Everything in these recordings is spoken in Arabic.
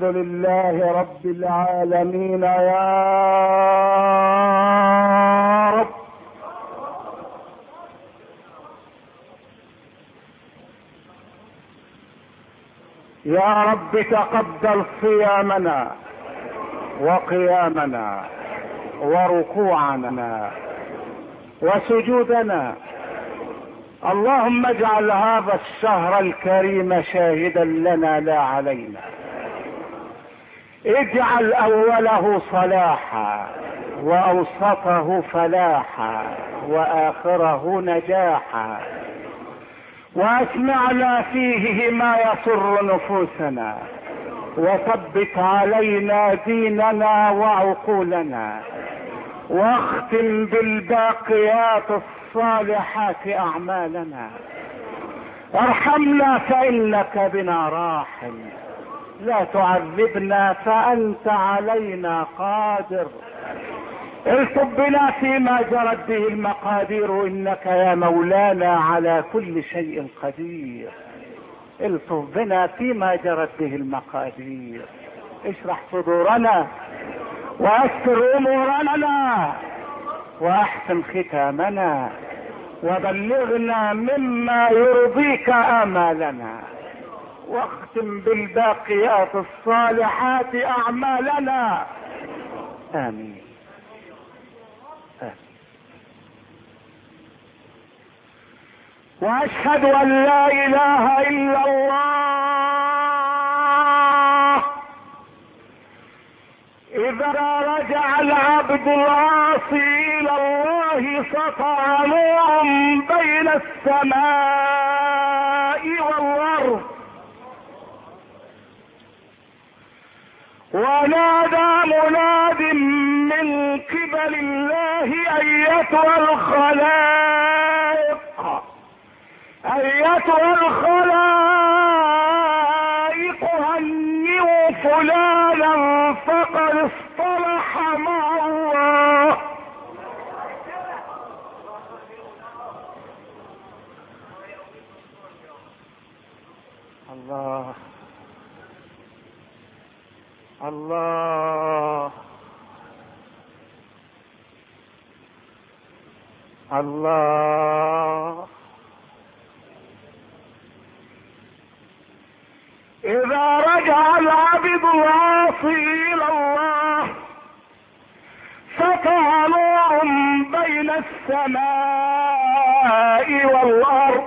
لله رب العالمين يا رب. يا رب تقبل صيامنا وقيامنا وركوعنا وسجودنا. اللهم اجعل هذا الشهر الكريم شاهدا لنا لا علينا. اجعل اوله صلاحا واوسطه فلاحا واخره نجاحا، واسمعنا فيه ما يسر نفوسنا، وثبت علينا ديننا وعقولنا، واختم بالباقيات الصالحات اعمالنا. ارحمنا فانك بنا راحم، لا تعذبنا فانت علينا قادر. الطب بنا فيما جرت به المقادير، انك يا مولانا على كل شيء قدير. الطف بنا فيما جرت به المقادير، اشرح صدورنا ويسر امورنا واحسن ختامنا، وبلغنا مما يرضيك امالنا، واختم بالباقيات الصالحات اعمالنا. امين. واشهد ان لا اله الا الله. اذا رجع العبد العاصي الى الله سطع نور بين السماء والارض، ونادى مناد من قبل الله ايتها الخلائق، ايتها الخلائق هنئوا فلانا فقد اصطلح مع الله. الله الله الله. اذا رجع العبد العاصي الى الله سطع نور بين السماء والارض،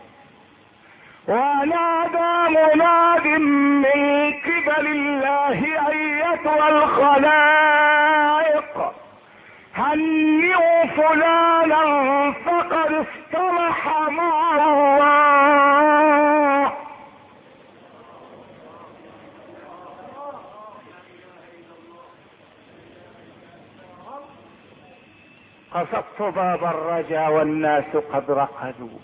ونادى مناد من قبل الله ايتها الخلائق هنئوا فلانا فقد اصطلح مع الله. قصدت باب الرجا والناس قد رقدوا،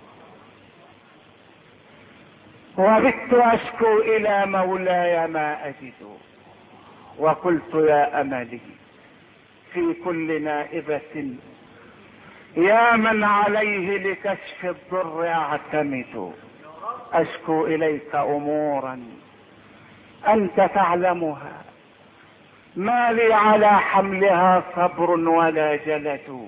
وبت اشكو الى مولاي ما اجد، وقلت يا املي في كل نائبة يا من عليه لكشف الضر اعتمد. اشكو اليك امورا انت تعلمها، ما لي على حملها صبر ولا جلد.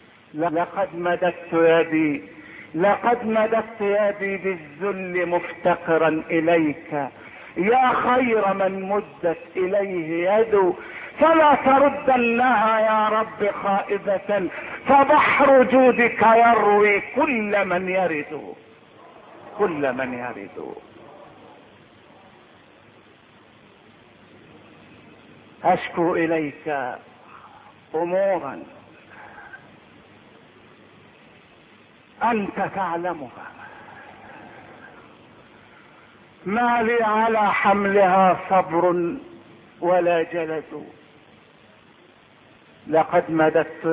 لقد مددت يدي بالذل مفتقرا اليك، يا خير من مدت اليه يد، فلا تردنها يا رب خائبة، فبحر جودك يروي كل من يرد. اشكو اليك امورا انت تعلمها، ما لي على حملها صبر ولا جلد. لقد مددت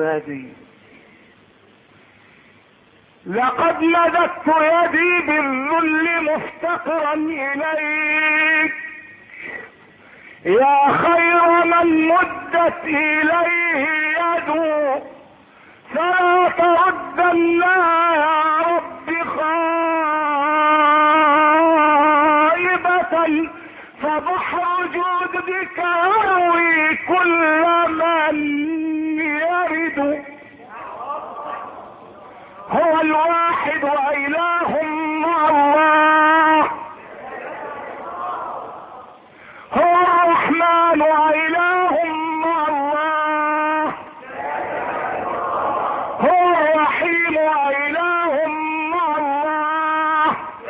يدي بالذل مفتقرا اليك، يا خير من مدت اليه يده، فلا تردنا يا رب خائبة، فبحر الوجود بك يروي كل من يرد. هو الواحد وإله مع الله، هو الرحمن وإله مع الله، هو الرحيم وإله مع الله،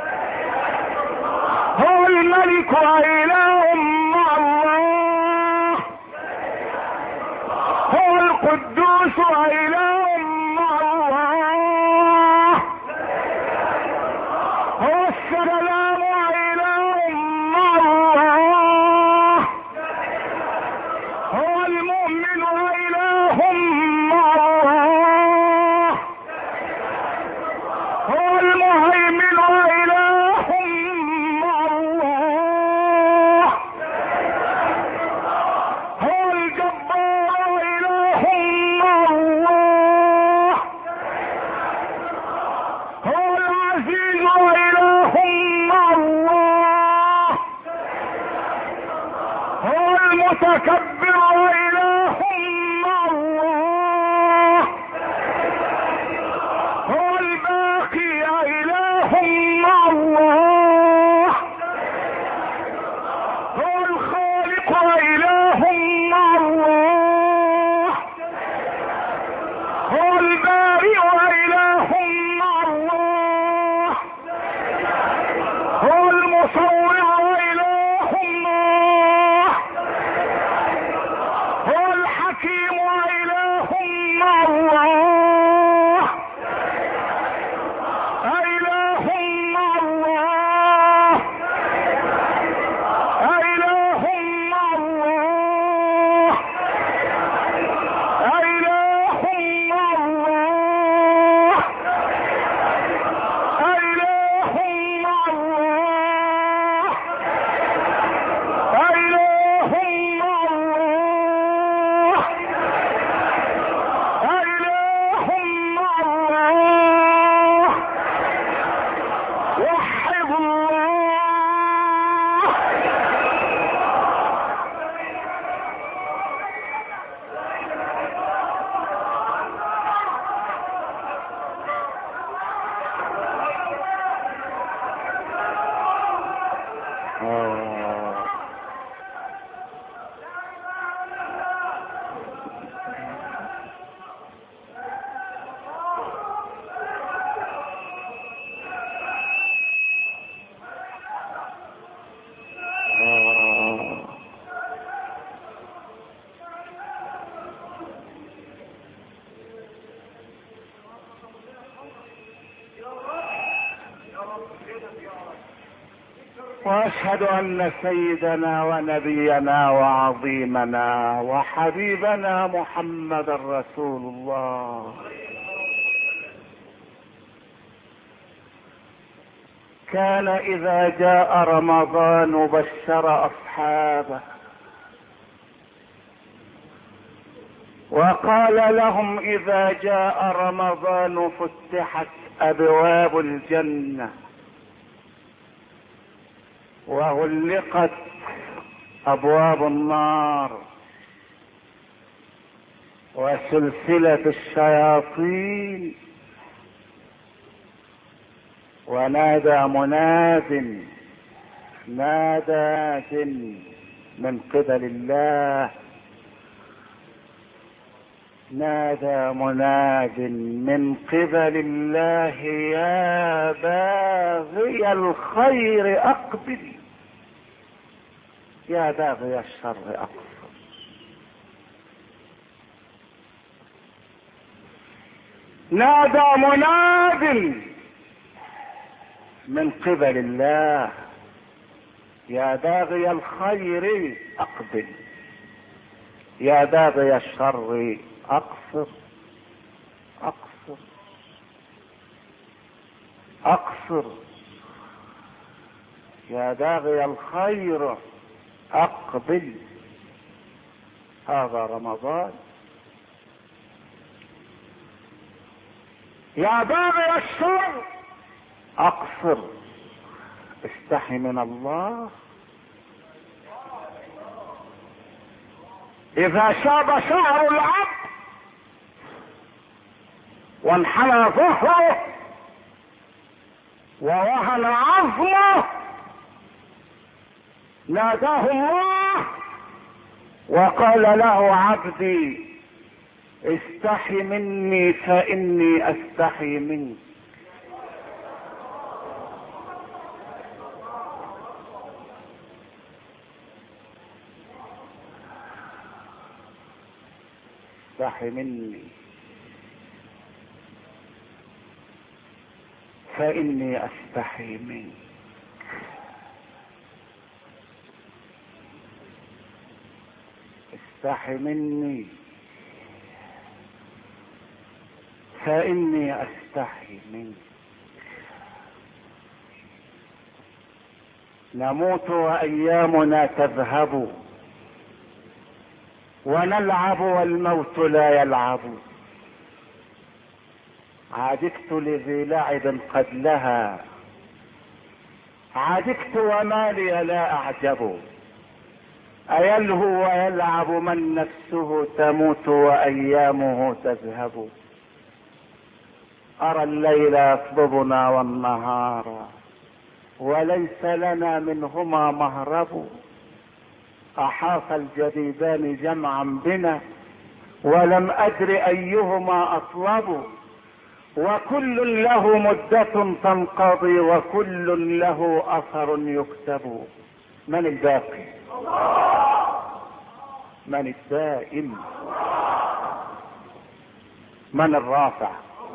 هو الملك وإله مع الله، هو القدوس وإله مع الله، هو السلام وإله مع الله، هو المؤمن وإله مع الله، هو المهيمن وإله مع الله، هو الجبار وإله مع الله، هو العزيز وإله مع الله، هو المتكبر وإله مع الله، هو الباقي إله مع الله، هو الخالق وإله مع الله، هو البارئ وإله مع الله، هو المصور وإله الله، هو الحكيم وإله مع الله، إله مع الله، إله مع الله، إله مع الله، إله مع الله، إله مع الله، إله مع الله، وحد الله. واشهد ان سيدنا ونبينا وعظيمنا وحبيبنا محمد رسول الله كان اذا جاء رمضان بشر اصحابه وقال لهم اذا جاء رمضان فتحت ابواب الجنة وغلقت ابواب النار وسلسلة الشياطين ونادى مناد من قبل الله نادى مناد من قبل الله يا باغي الخير اقبل يا باغي الشر اقصر. نادى مناد من قبل الله يا باغي الخير اقبل يا باغي الشر اقصر اقصر اقصر يا باغي الخير اقبل. هذا رمضان. يا باغي الشر اقصر استحي من الله اذا شاب شعر العبد وانحنى ظهره ووهن عظمه ناداه الله وقال له عبدي استحي مني فاني استحي منك. استحي مني فاني استحي منك. استحي مني فاني استحي منك. نموت وايامنا تذهب ونلعب والموت لا يلعب. عادكت لذي لعب قد لها عادكت وما لي لا اعجب. ايلهو ويلعب من نفسه تموت وايامه تذهب. ارى الليل يطلبنا والنهار وليس لنا منهما مهرب. احاط الجديدان جمعا بنا ولم ادر ايهما اطلب. وكل له مدة تنقضي وكل له اثر يكتب. من الباقي؟ من الدائم؟ من الرافع؟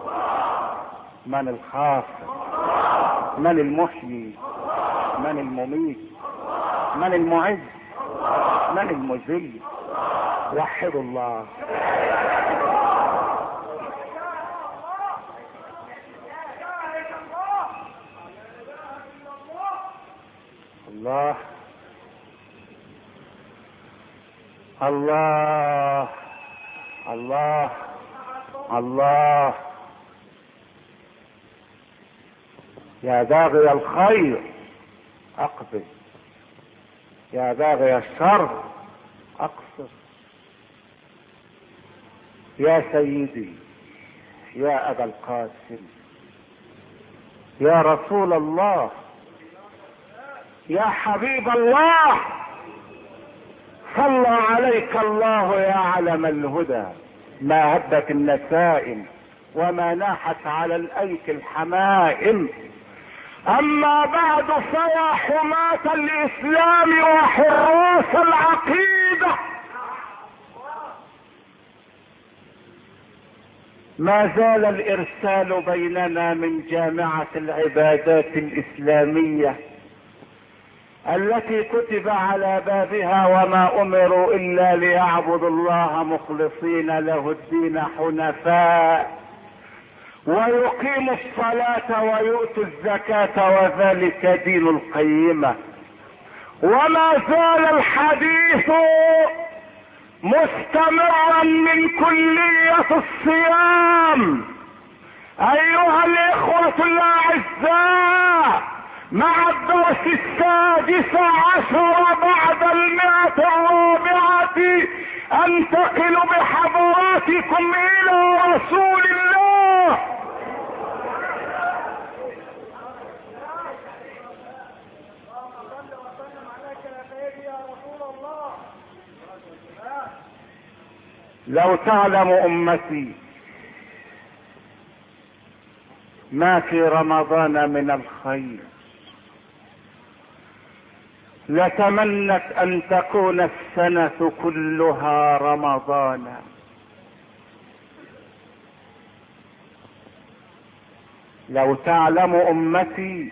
من الخافض؟ من المحيي؟ من المميت؟ من المعز؟ من المذل؟ وحدوا الله. الله الله الله الله. يا باغي الخير اقبل، يا باغي الشر اقصر. يا سيدي يا ابا القاسم يا رسول الله يا حبيب الله صلى عليك الله يا علم الهدى. ما هبت النسائم وما ناحت على الايك الحمائم. اما بعد فيا حماة الاسلام وحراس العقيدة، ما زال الارسال بيننا من جامعة العبادات الاسلامية التي كتب على بابها وما امروا الا ليعبدوا الله مخلصين له الدين حنفاء ويقيموا الصلاة ويؤتوا الزكاة وذلك دين القيمة. وما زال الحديث مستمرا من كلية الصيام ايها الاخوة الاعزاء، مع الدرس 16 بعد 100 انتقل بحضراتكم الى رسول الله لو تعلم امتي ما في رمضان من الخير لتمنت ان تكون السنة كلها رمضانا. لو تعلم امتي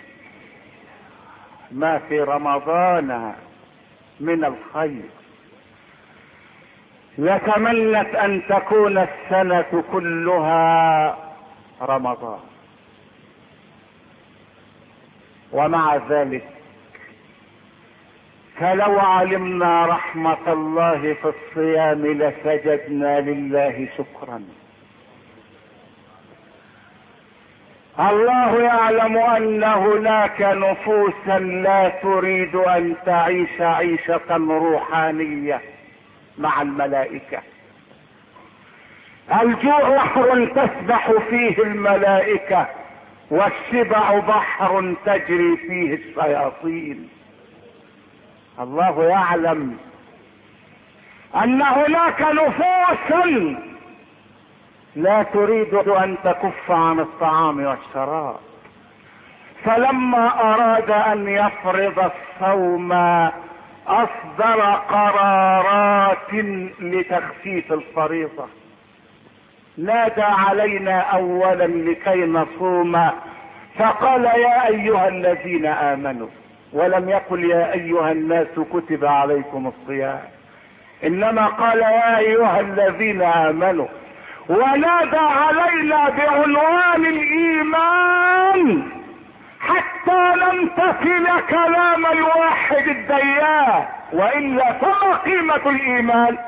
ما في رمضان من الخير لتمنت ان تكون السنة كلها رمضان. ومع ذلك فلو علمنا رحمة الله في الصيام لسجدنا لله شكرا. الله يعلم ان هناك نفوسا لا تريد ان تعيش عيشة روحانية مع الملائكة. الجوع بحر تسبح فيه الملائكة، والشبع بحر تجري فيه الشياطين. الله يعلم ان هناك نفوسا لا تريد ان تكف عن الطعام والشراب، فلما اراد ان يفرض الصوم اصدر قرارات لتخفيف الفريضة. نادى علينا اولا لكي نصوم فقال يا ايها الذين امنوا، ولم يقل يا ايها الناس كتب عليكم الصيام، انما قال يا ايها الذين امنوا، ونادى علينا بعنوان الايمان حتى نمتثل كلام الواحد الديان، والا فما قيمة الايمان؟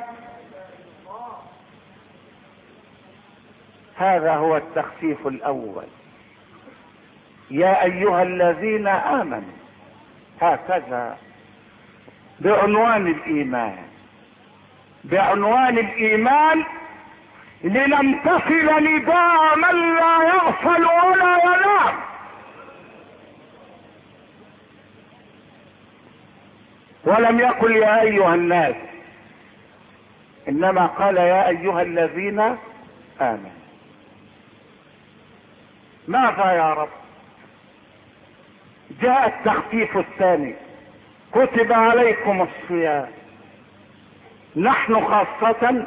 هذا هو التخفيف الاول، يا ايها الذين امنوا، هكذا بعنوان الايمان، بعنوان الايمان لنمتثل نداء من لا يغفل ولا ينام. ولم يقل يا ايها الناس، انما قال يا ايها الذين امنوا. ماذا يا رب؟ جاء التخفيف الثاني، كتب عليكم الصيام. نحن خاصة،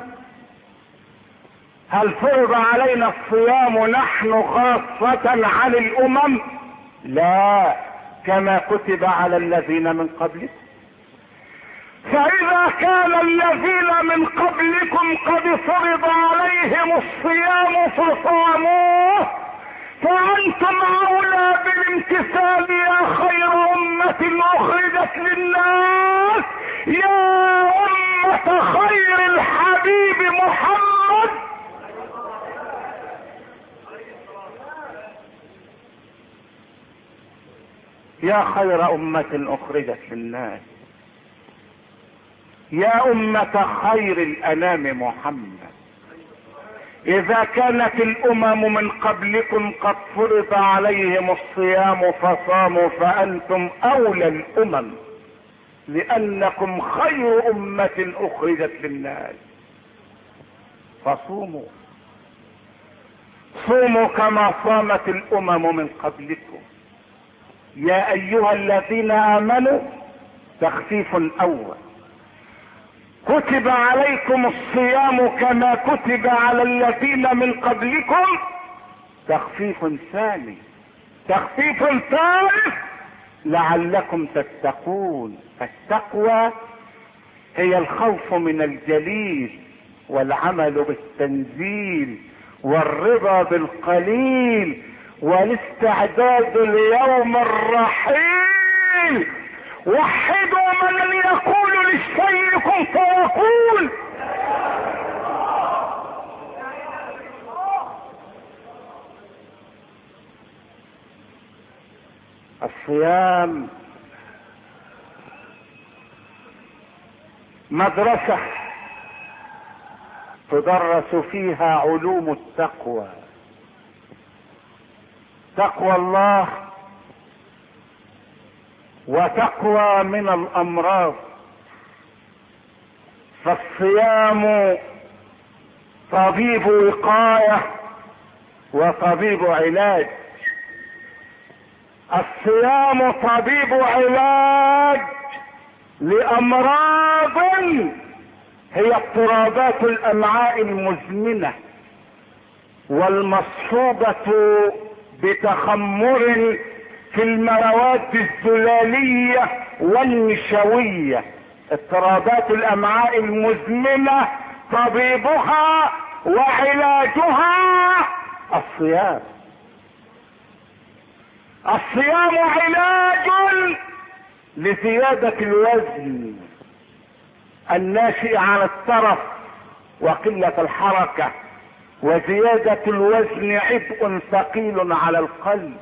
هل فرض علينا الصيام نحن خاصة عن الامم؟ لا، كما كتب على الذين من قبلكم. فاذا كان الذين من قبلكم قد فرض عليهم الصيام فصاموه، فانتم اولى بالامتثال يا خير امة اخرجت للناس، يا امة خير الحبيب محمد. يا خير امة اخرجت للناس، يا امة خير الانام محمد. اذا كانت الامم من قبلكم قد فرض عليهم الصيام فصاموا، فانتم اولى الامم، لانكم خير امة اخرجت للناس. فصوموا، صوموا كما صامت الامم من قبلكم. يا ايها الذين امنوا، تخفيف اول، كتب عليكم الصيام كما كتب على الذين من قبلكم، تخفيف ثاني، تخفيف ثالث، لعلكم تتقون. التقوى هي الخوف من الجليل، والعمل بالتنزيل، والرضا بالقليل، والاستعداد ليوم الرحيل. وحدوا من يقول للشيء كن فيكون. الصيام مدرسة تدرس فيها علوم التقوى، تقوى الله وتقوى من الامراض. فالصيام طبيب وقاية وطبيب علاج. الصيام طبيب علاج لامراض هي اضطرابات الامعاء المزمنة، والمصحوبة بتخمر في المواد الزلالية والنشوية. اضطرابات الامعاء المزمنة طبيبها وعلاجها الصيام. الصيام علاج لزيادة الوزن الناشئ عن الترف وقلة الحركة، وزيادة الوزن عبء ثقيل على القلب.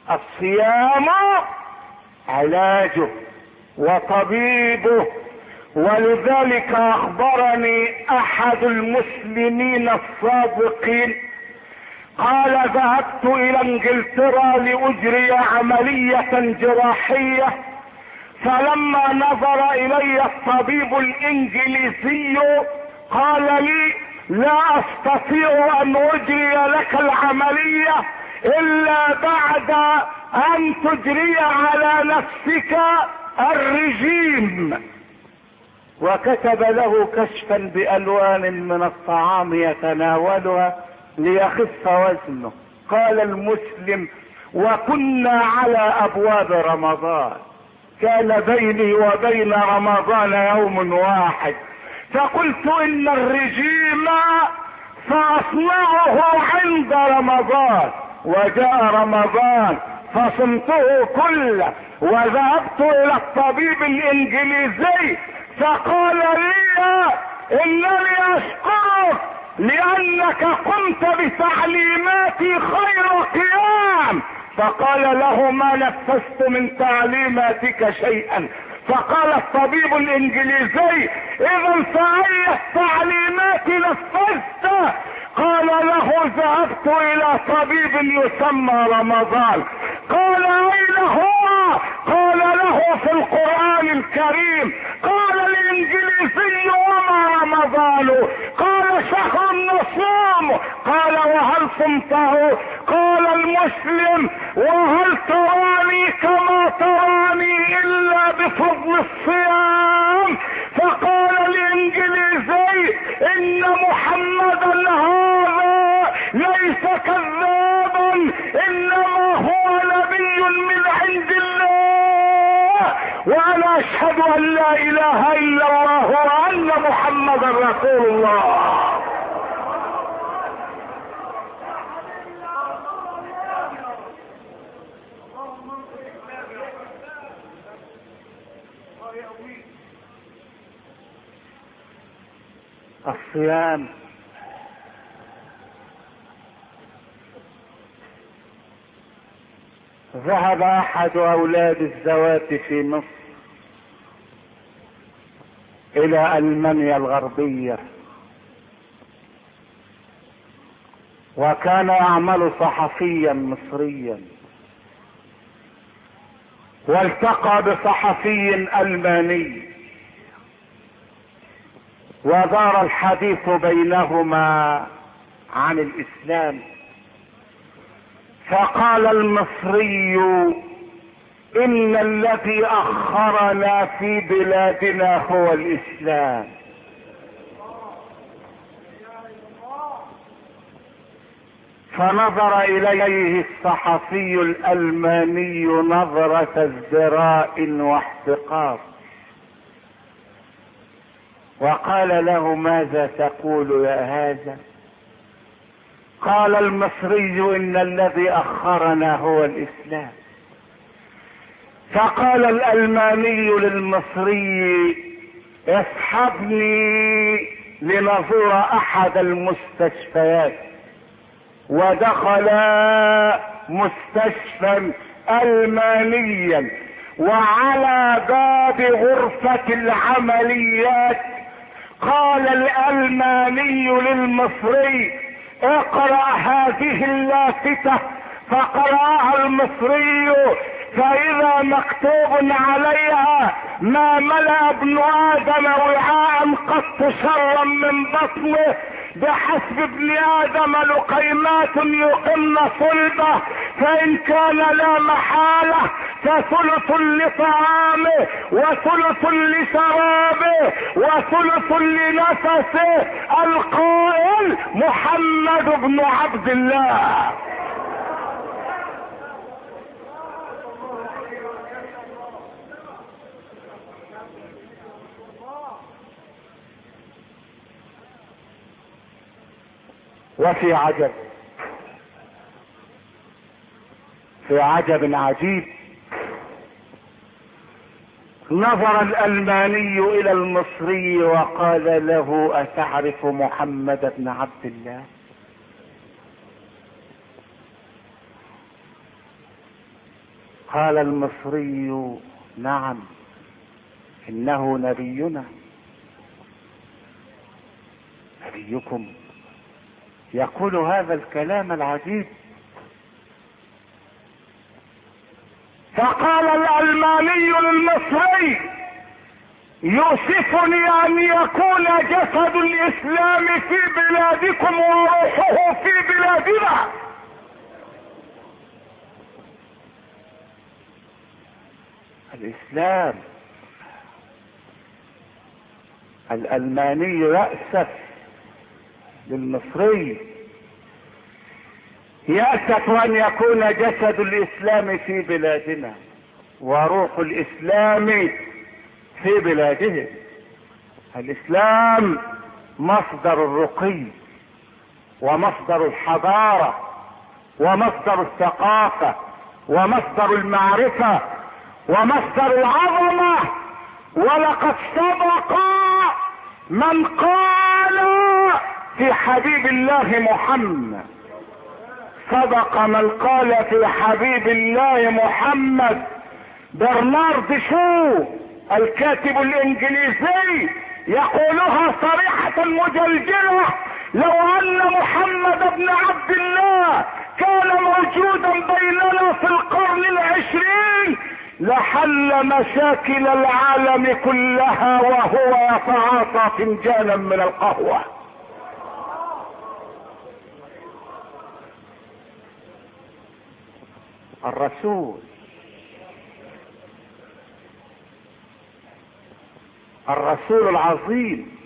الصيام علاجه وطبيبه ولذلك اخبرني احد المسلمين السابقين قال ذهبت الى انجلترا لاجري عملية جراحية، فلما نظر الي الطبيب الانجليزي قال لي لا استطيع ان اجري لك العملية الا بعد ان تجري على نفسك الرجيم، وكتب له كشفا بالوان من الطعام يتناولها ليخف وزنه. قال المسلم: وكنا على ابواب رمضان، كان بيني وبين رمضان يوم واحد، فقلت ان الرجيم ساصنعه عند رمضان، وجاء رمضان فصمته كله، وذهبت الى الطبيب الانجليزي فقال لي انني اشكرك لانك قمت بتعليماتي خير قيام. فقال له: ما نفذت من تعليماتك شيئا. فقال الطبيب الانجليزي: اذا فاي التعليمات نفذت؟ قال له: ذهبت الى طبيب يسمى رمضان. قال: اين هو؟ قال: له في القرآن الكريم. قال الانجليزي: وما رمضان؟ قال: شهر النصوم. قال: وهل صمته؟ قال المسلم: وهل تراني كما تراني الا بفضل الصيام؟ فقال الانجليزي: ان محمدا هذا ليس كذابا، انما هو نبي من عند الله، وانا اشهد ان لا اله الا الله وان محمدا رسول الله. الصيام ذهب احد اولاد الزوات في مصر الى المانيا الغربية، وكان يعمل صحفيا مصريا، والتقى بصحفي الماني ودار الحديث بينهما عن الاسلام. فقال المصري: ان الذي اخرنا في بلادنا هو الاسلام. فنظر اليه الصحفي الالماني نظرة ازدراء واحتقار، وقال له: ماذا تقول يا هذا؟ قال المصري: ان الذي اخرنا هو الاسلام. فقال الالماني للمصري: اصحبني لنزور احد المستشفيات. ودخل مستشفى المانيا، وعلى باب غرفة العمليات قال الالماني للمصري: اقرأ هذه اللافتة. فقرأها المصري، فإذا مكتوب عليها: ما ملأ ابن آدم وعاء قط شرا من بطنه، بحسب ابن آدم لقيمات يقمن صلبه، فإن كان لا محالة فثلث لطعامه وثلث لشرابه وثلث لنفسه. القائل محمد بن عبد الله. وفي عجب، في عجب عجيب، نظر الألماني إلى المصري وقال له: أتعرف محمد بن عبد الله؟ قال المصري: نعم، إنه نبينا. ايكم يقول هذا الكلام العجيب؟ فقال الألماني للمصري: يؤسفني ان يكون جسد الاسلام في بلادكم وروحه في بلادنا. الاسلام. الألماني يأسف للمصري، يأسف ان يكون جسد الاسلام في بلادنا وروح الاسلام في بلاده. الاسلام مصدر الرقي ومصدر الحضارة ومصدر الثقافة ومصدر المعرفة ومصدر العظمة. ولقد صدق من قال في حبيب الله محمد، صدق من قال في حبيب الله محمد. برنارد شو الكاتب الانجليزي يقولها صريحة مجلجلة: لو ان محمد بن عبد الله كان موجودا بيننا في القرن العشرين لحل مشاكل العالم كلها وهو يتعاطى فنجانا من القهوة. الرسول العظيم،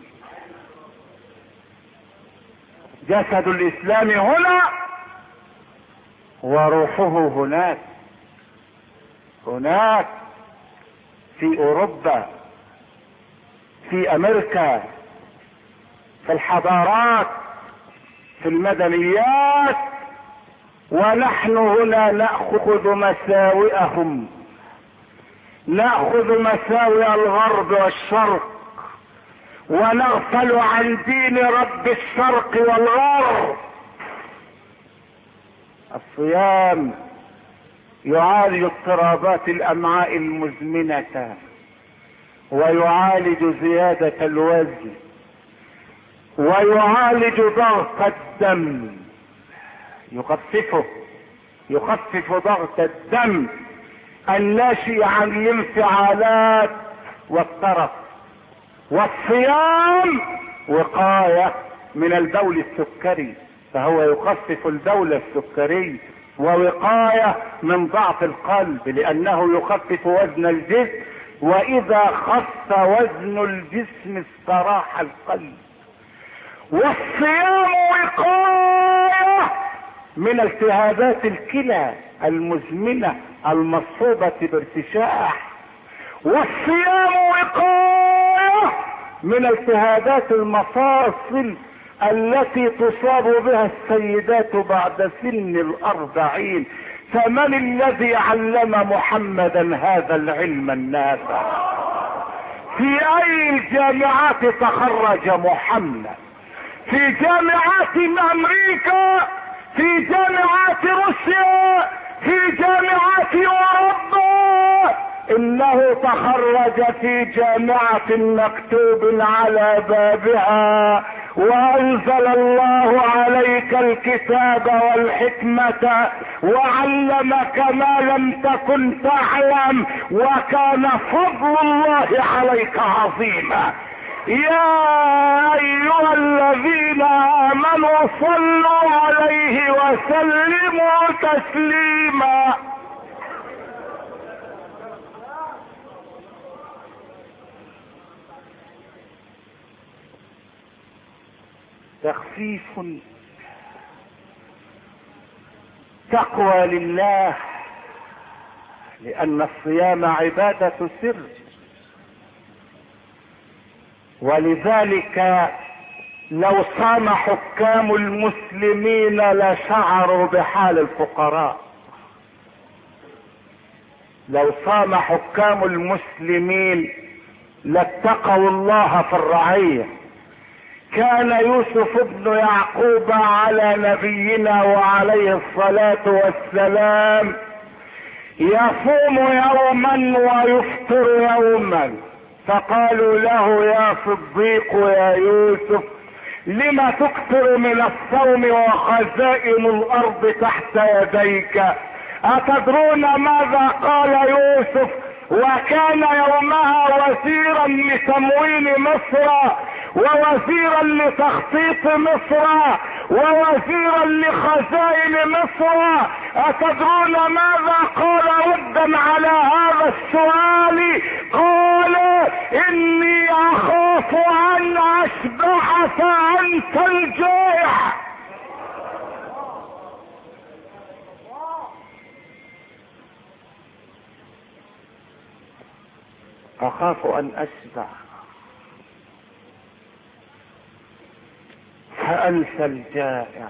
جسد الاسلام هنا وروحه هناك. هناك في اوروبا، في امريكا، في الحضارات، في المدنيات، ونحن هنا نأخذ مساوئهم، نأخذ مساوئ الغرب والشرق، ونغفل عن دين رب الشرق والغرب. الصيام يعالج اضطرابات الامعاء المزمنة، ويعالج زيادة الوزن، ويعالج ضغط الدم، يخفف ضغط الدم الناشئ عن الانفعالات والطرف. والصيام وقاية من البول السكري، فهو يخفف البول السكري، ووقاية من ضعف القلب لانه يخفف وزن الجسم، واذا خف وزن الجسم استراح القلب. والصيام وقاية من التهابات الكلى المزمنة المصحوبة بارتشاح. والصيام وقاية من التهابات المفاصل التي تصاب بها السيدات بعد سن 40. فمن الذي علم محمدا هذا العلم النافع؟ في اي الجامعات تخرج محمد؟ في جامعات امريكا، في جامعات روسيا، في جامعات اوروبا. انه تخرج في جامعة مكتوب على بابها: وانزل الله عليك الكتاب والحكمة وعلمك ما لم تكن تعلم وكان فضل الله عليك عظيما. يا ايها الذين امنوا صلوا عليه وسلموا تسليما. تخفيف، تقوى لله، لان الصيام عبادة سر. ولذلك لو صام حكام المسلمين لشعروا بحال الفقراء. لو صام حكام المسلمين لاتقوا الله في الرعية. كان يوسف بن يعقوب على نبينا وعليه الصلاة والسلام يصوم يوما ويفطر يوما، فقالوا له: يا صديق يا يوسف، لما تكثر من الصوم وخزائن الارض تحت يديك؟ اتدرون ماذا قال يوسف وكان يومها وزيرا لتموين مصر ووزيرا لتخطيط مصر ووزيرا لخزائن مصر؟ اتدرون ماذا قال ردا على هذا السؤال؟ قال اني اخاف ان اشبع فانت الجائع. اخاف ان اشبع فانت الجائع.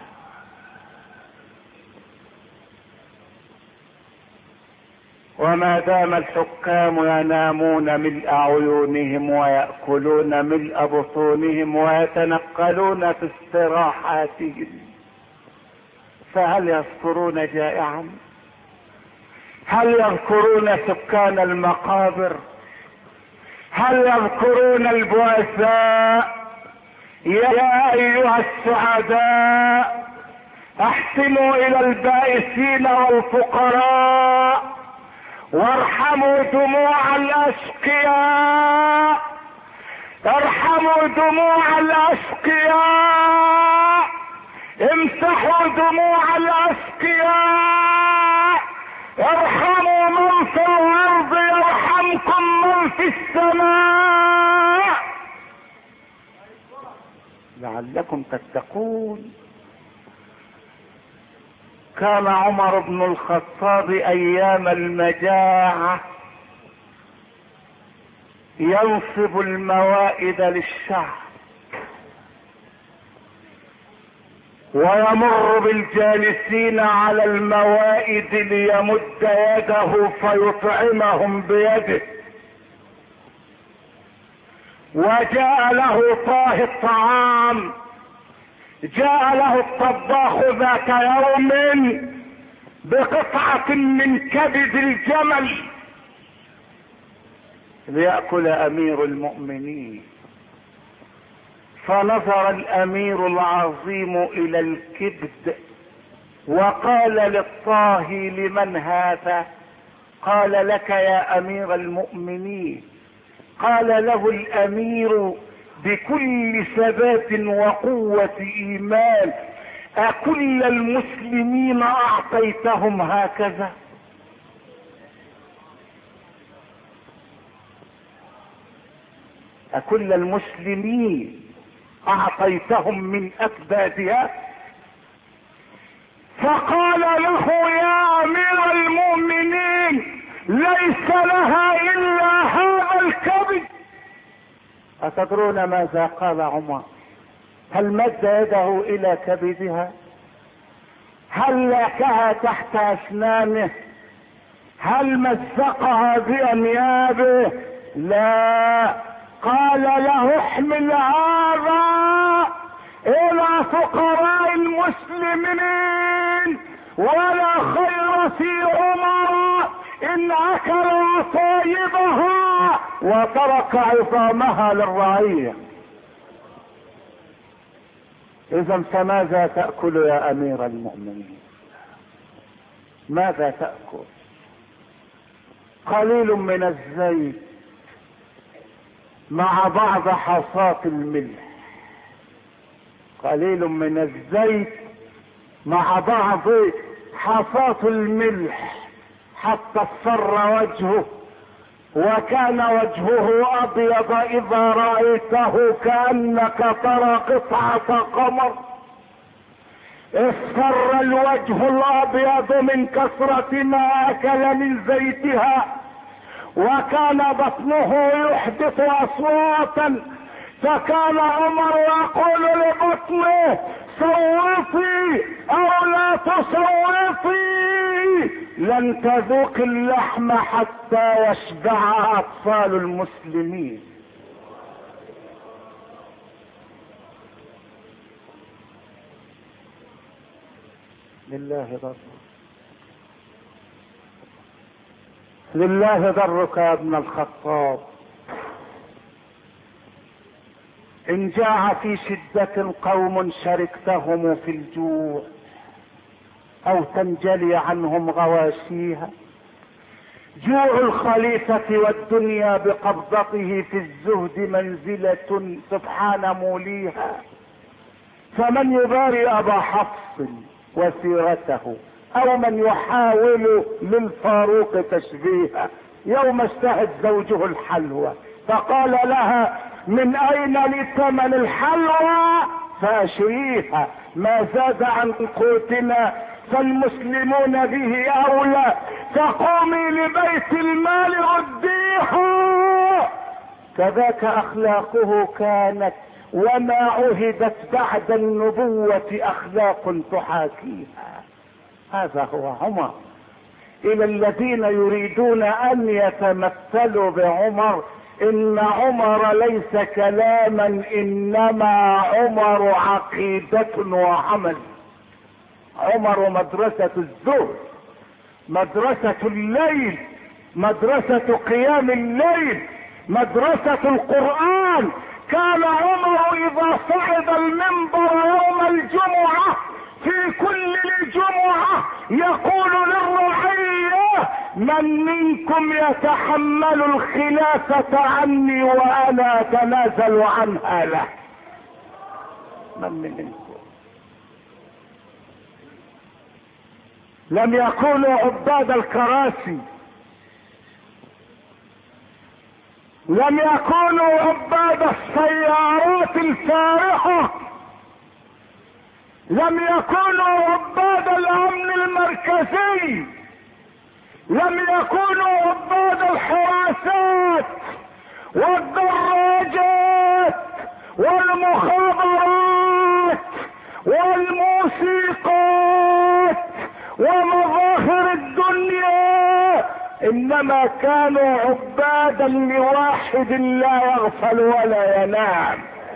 وما دام الحكام ينامون ملء عيونهم ويأكلون ملء بطونهم ويتنقلون في استراحاتهم، فهل يذكرون جائعا؟ هل يذكرون سكان المقابر؟ هل يذكرون البؤساء؟ يا ايها السعداء احسنوا الى البائسين والفقراء وارحموا دموع الاشقياء، ارحموا دموع الاشقياء، امسحوا دموع الاشقياء، ارحموا من في الارض يرحمكم من في السماء لعلكم تتقون. كان عمر بن الخطاب ايام المجاعة ينصب الموائد للشعب ويمر بالجالسين على الموائد ليمد يده فيطعمهم بيده. وجاء له طاه الطعام، جاء له الطباخ ذات يوم بقطعة من كبد الجمل ليأكل امير المؤمنين. فنظر الامير العظيم الى الكبد وقال للطاهي: لمن هذا؟ قال: لك يا امير المؤمنين. قال له الامير بكل ثبات وقوة ايمان: اكل المسلمين اعطيتهم هكذا؟ اكل المسلمين اعطيتهم من اكبادها؟ فقال له: يا امير المؤمنين ليس لها الا هذا الكبد. اتدرون ماذا قال عمر؟ هل مد يده الى كبدها؟ هل لاكها تحت اسنانه؟ هل مزقها بانيابه؟ لا، قال له: احمل هذا الى فقراء المسلمين، ولا خير في عمر ان اكل طيبها وترك عظامها للرعية. اذا فماذا تأكل يا امير المؤمنين؟ ماذا تأكل؟ قليل من الزيت مع بعض حصاة الملح، قليل من الزيت مع بعض حصاة الملح حتى اصفر وجهه، وكان وجهه ابيض اذا رأيته كأنك ترى قطعة قمر. اصفر الوجه الابيض من كثرة ما اكل من زيتها، وكان بطنه يحدث اصواتا، فكان عمر يقول لبطنه: صوتي او لا تصوتي، لن تذوق اللحم حتى يشبع اطفال المسلمين. لله ضرك، لله ضرك يا ابن الخطاب. ان جاع في شدة قوم شركتهم في الجوع او تنجلي عنهم غواشيها. جوع الخليفة والدنيا بقبضته في الزهد منزلة سبحان موليها. فمن يباري ابا حفص وسيرته او من يحاول للفاروق تشبيها. يوم اشتهت زوجه الحلوى فقال لها من اين لثمن الحلوى فاشريها ما زاد عن قوتنا فالمسلمون به اولى فقومي لبيت المال رديها. كذاك اخلاقه كانت وما عهدت بعد النبوة اخلاق تحاكيها. هذا هو عمر. الى الذين يريدون ان يتمثلوا بعمر ان عمر ليس كلاما انما عمر عقيدة وعمل. عمر مدرسة الزهد، مدرسة الليل، مدرسة قيام الليل، مدرسة القرآن. كان عمر اذا صعد المنبر يوم الجمعة في كل الجمعة يقول للرعية من منكم يتحمل الخلافة عني وانا اتنازل عنها له. من منكم. لم يكونوا عباد الكراسي، لم يكونوا عباد السيارات الفارهة، لم يكونوا عباد الامن المركزي، لم يكونوا عباد الحراسات والدراجات والمخابرات والموسيقات ومظاهر الدنيا، انما كانوا عبادا لواحد لا يغفل ولا ينام.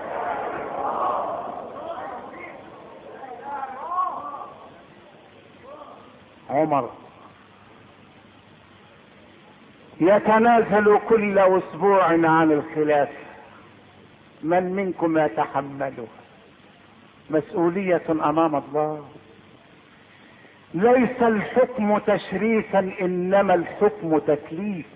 عمر يتنازل كل اسبوع عن الخلافة. من منكم يتحمله؟ مسؤولية امام الله. ليس الحكم تشريفا انما الحكم تكليف.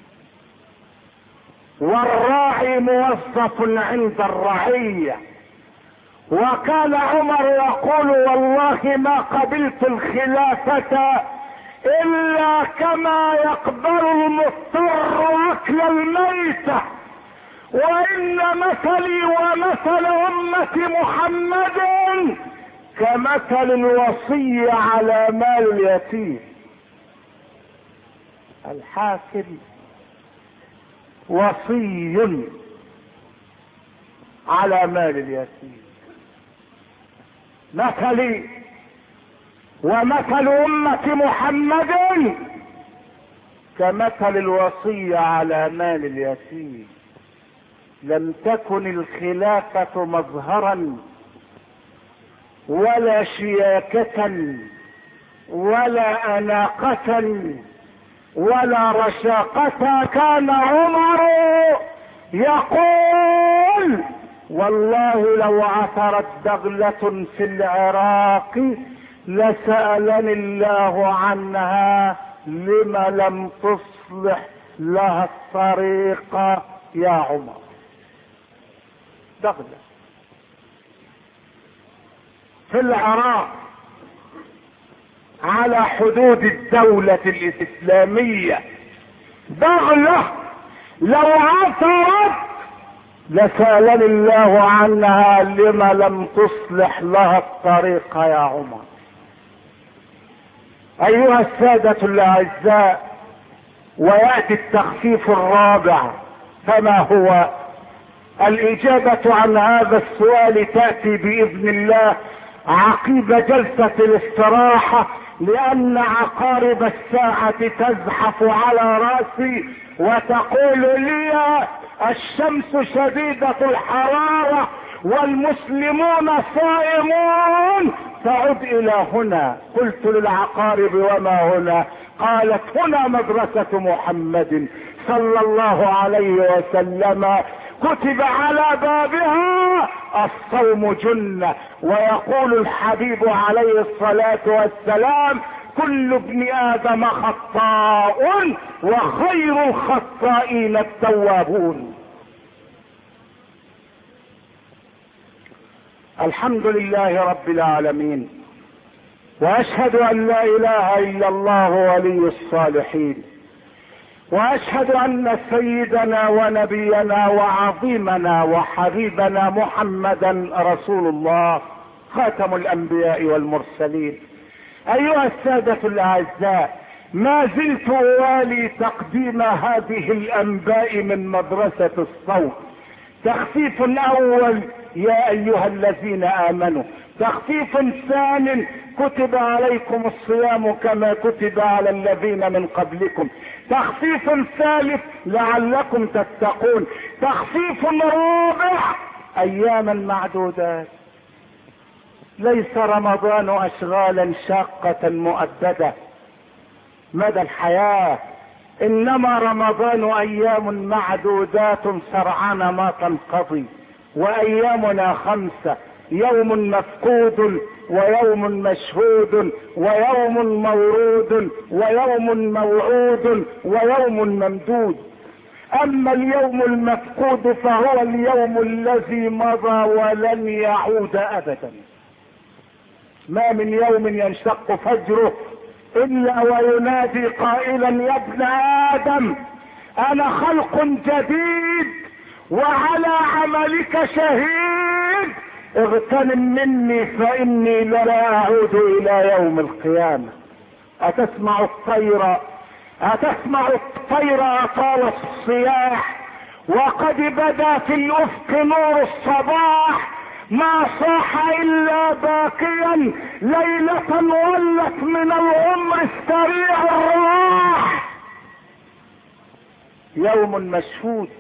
والراعي موظف عند الرعية. وكان عمر يقول والله ما قبلت الخلافة الا كما يقبل المضطر اكل الميتة. وان مثلي ومثل امة محمد كمثل الوصي على مال اليتيم. الحاكم وصي على مال اليتيم. مثلي ومثل أمة محمد كمثل الوصي على مال اليتيم. لم تكن الخلافة مظهرا ولا شياكة ولا أناقة ولا رشاقة. كان عمر يقول والله لو عثرت دغلة في العراق لسألني الله عنها لما لم تصلح لها الطريق يا عمر. دغلة في العراق على حدود الدولة الإسلامية، دغلة لو عثرت لسألني الله عنها لما لم تصلح لها الطريق يا عمر. ايها السادة الاعزاء، ويأتي التخفيف الرابع. فما هو؟ الاجابة عن هذا السؤال تأتي باذن الله عقب جلسة الاستراحة، لان عقارب الساعة تزحف على رأسي وتقول لي الشمس شديدة الحرارة والمسلمون صائمون، تعد الى هنا. قلت للعقارب وما هنا؟ قالت هنا مدرسة محمد صلى الله عليه وسلم، كتب على بابها الصوم جنة. ويقول الحبيب عليه الصلاة والسلام: كل ابن آدم خطاء وخير الخطائين التوابون. الحمد لله رب العالمين، واشهد ان لا اله الا الله ولي الصالحين، واشهد ان سيدنا ونبينا وعظيمنا وحبيبنا محمدا رسول الله خاتم الانبياء والمرسلين. ايها السادة الاعزاء، ما زلت اوالي تقديم هذه الانباء من مدرسة الصوت. تخفيف اول: يا ايها الذين امنوا. تخفيف ثان: كتب عليكم الصيام كما كتب على الذين من قبلكم. تخفيف ثالث: لعلكم تتقون. تخفيف رابع: اياما معدودات. ليس رمضان اشغالا شاقة مؤبدة مدى الحياة، انما رمضان ايام معدودات سرعان ما تنقضي. وايامنا 5: يوم مفقود، ويوم مشهود، ويوم مورود، ويوم موعود، ويوم ممدود. اما اليوم المفقود فهو اليوم الذي مضى ولن يعود ابدا. ما من يوم ينشق فجره الا وينادي قائلا: يا ابن ادم انا خلق جديد وعلى عملك شهيد، اغتنم مني فاني لا اعود الى يوم القيامة. اتسمع الطير اطال الصياح، وقد بدا في الافق نور الصباح، ما صاح الا باكيا ليلة ولت من العمر السريع الراح. يوم مشهود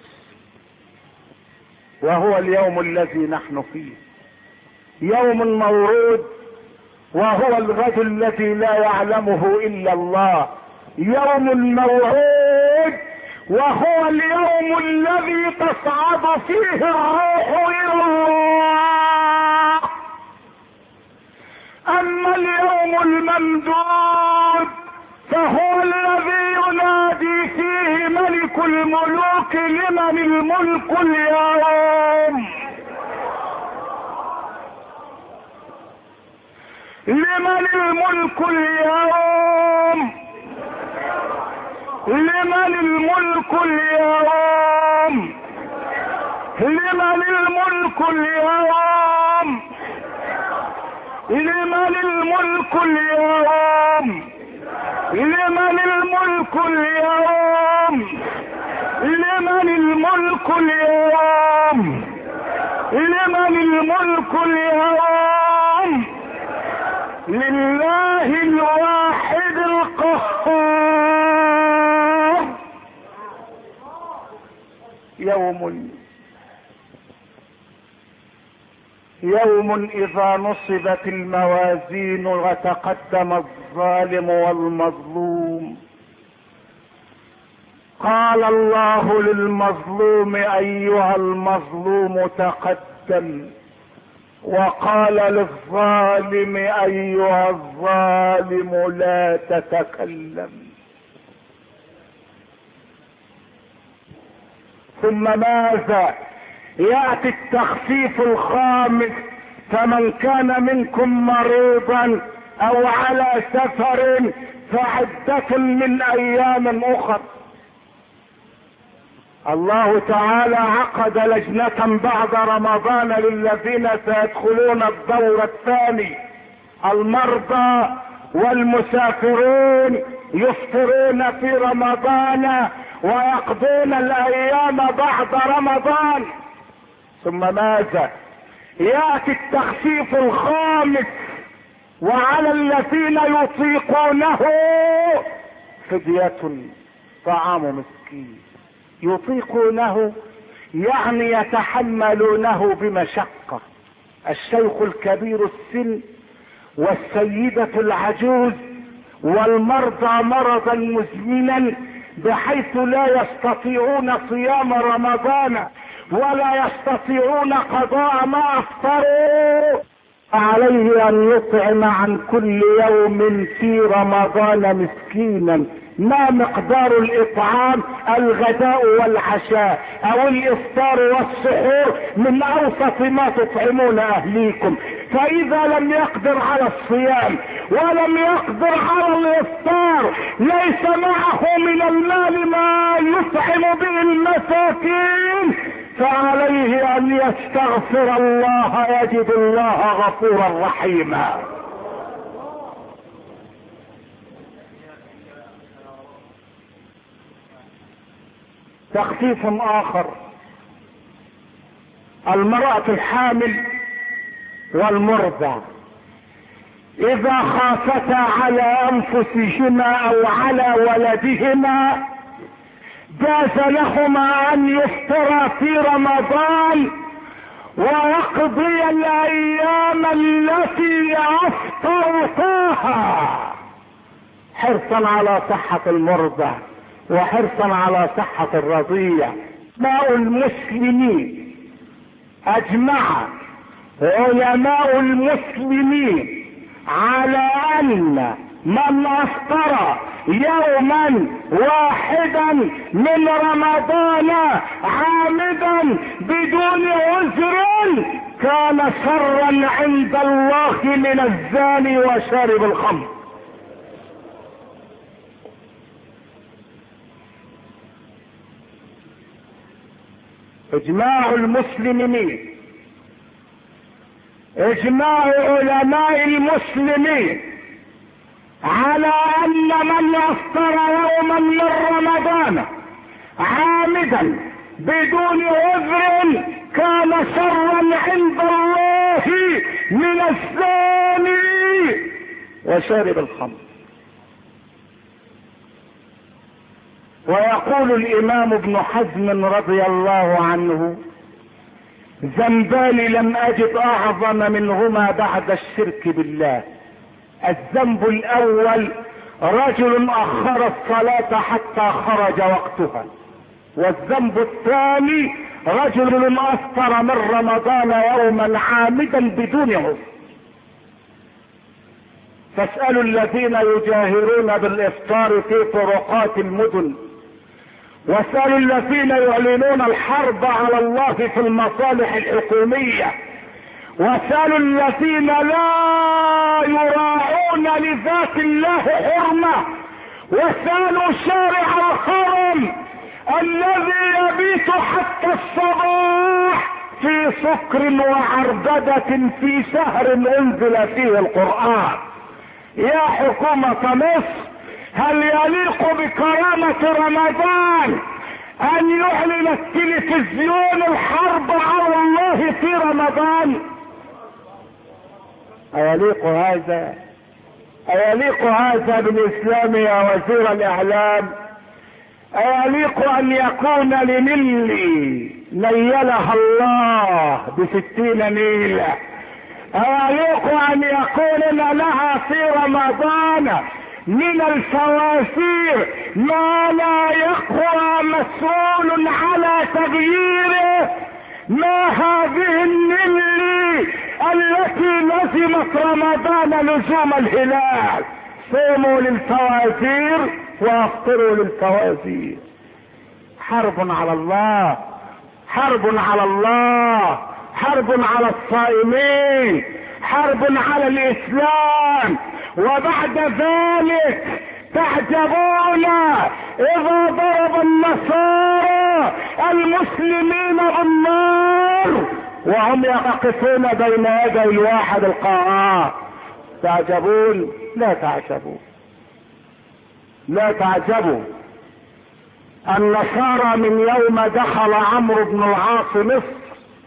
وهو اليوم الذي نحن فيه. يوم مورود وهو الغد الذي لا يعلمه الا الله. يوم موعود وهو اليوم الذي تصعد فيه الروح الى الله. اما اليوم الممدود فهو الذي ينادي فيه ملك الملوك: لمن الملك اليوم؟ لمن الملك اليوم؟ لمن الملك اليوم؟ لمن الملك اليوم؟ لمن الملك اليوم؟ لمن الملك اليوم؟ لمن الملك اليوم؟ لمن الملك اليوم؟ لله الواحد القهار. يوم اذا نصبت الموازين وتقدم الظالم والمظلوم، قال الله للمظلوم: ايها المظلوم تقدم، وقال للظالم: ايها الظالم لا تتكلم. ثم ماذا؟ ياتي التخفيف الخامس: فمن كان منكم مريضا او على سفر فعدة من ايام اخر. الله تعالى عقد لجنة بعد رمضان للذين سيدخلون الدور الثاني. المرضى والمسافرون يفطرون في رمضان ويقضون الايام بعد رمضان. ثم ماذا؟ ياتي التخفيف الخامس: وعلى الذين يطيقونه فدية طعام مسكين. يطيقونه يعني يتحملونه بمشقة. الشيخ الكبير السن والسيدة العجوز والمرضى مرضا مزمنا بحيث لا يستطيعون صيام رمضان ولا يستطيعون قضاء ما افطروا، عليه ان يطعم عن كل يوم في رمضان مسكينا. ما مقدار الاطعام؟ الغداء والعشاء او الافطار والسحور من اوسط ما تطعمون اهليكم. فاذا لم يقدر على الصيام ولم يقدر على الافطار، ليس معه من المال ما يطعم به المساكين، فعليه ان يستغفر الله، يجد الله غفورا رحيما. تخفيف اخر: المرأة الحامل والمرضع اذا خافتا على انفسهما او على ولدهما جاز لهما ان يفطرا في رمضان ويقضي الايام التي افطرتاها، حرصا على صحة المرضع وحرصا على صحة الرضيع. ماء المسلمين اجمع علماء المسلمين على ان من افطر يوما واحدا من رمضان عامدا بدون عذر كان شرا عند الله من الزاني وشارب الخمر. اجماع المسلمين، اجماع علماء المسلمين على ان من افطر يوما من رمضان عامدا بدون عذر كان شرا عند الله من الزاني وشارب الخمر. ويقول الامام ابن حزم رضي الله عنه: ذنبان لم اجد اعظم منهما بعد الشرك بالله. الذنب الاول رجل اخر الصلاة حتى خرج وقتها، والذنب الثاني رجل افطر من رمضان يوما عامدا بدون عذر. فاسألوا الذين يجاهرون بالافطار في طرقات المدن، واسألوا الذين يعلنون الحرب على الله في المصالح الحكومية، واسألوا الذين لا يراعون لذات الله حرمة، واسألوا شارع الحرم الذي يبيت حتى الصباح في سكر وعربدة في شهر انزل فيه القرآن. يا حكومة مصر، هل يليق بكرامة رمضان ان يعلن التلفزيون الحرب على الله في رمضان؟ ايليق هذا؟ ايليق هذا بالاسلام يا وزير الاعلام؟ ايليق ان يكون لنيلي نيلها الله ب60 نيلة، ايليق ان يكون لها في رمضان من الفوازير ما لا يقوى مسؤول على تغييره؟ ما هذه النمل التي لزمت رمضان لزوم الهلال؟ صوموا للفوازير وافطروا للفوازير. حرب على الله، حرب على الله، حرب على الصائمين، حرب على الاسلام. وبعد ذلك تعجبون اذا ضرب النصارى المسلمين بالنار وهم يقفون بين يدي الواحد القهار. تعجبون؟ لا تعجبوا، لا تعجبوا. النصارى من يوم دخل عمرو بن العاص مصر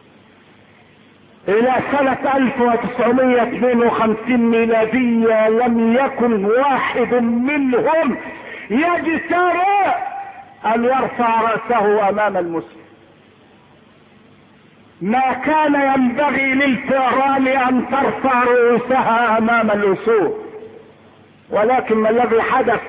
الى سنة 1952 ميلادية لم يكن واحد منهم يجترئ ان يرفع رأسه امام المسلم. ما كان ينبغي للفئران ان ترفع رؤوسها امام الاسود، ولكن ما الذي حدث؟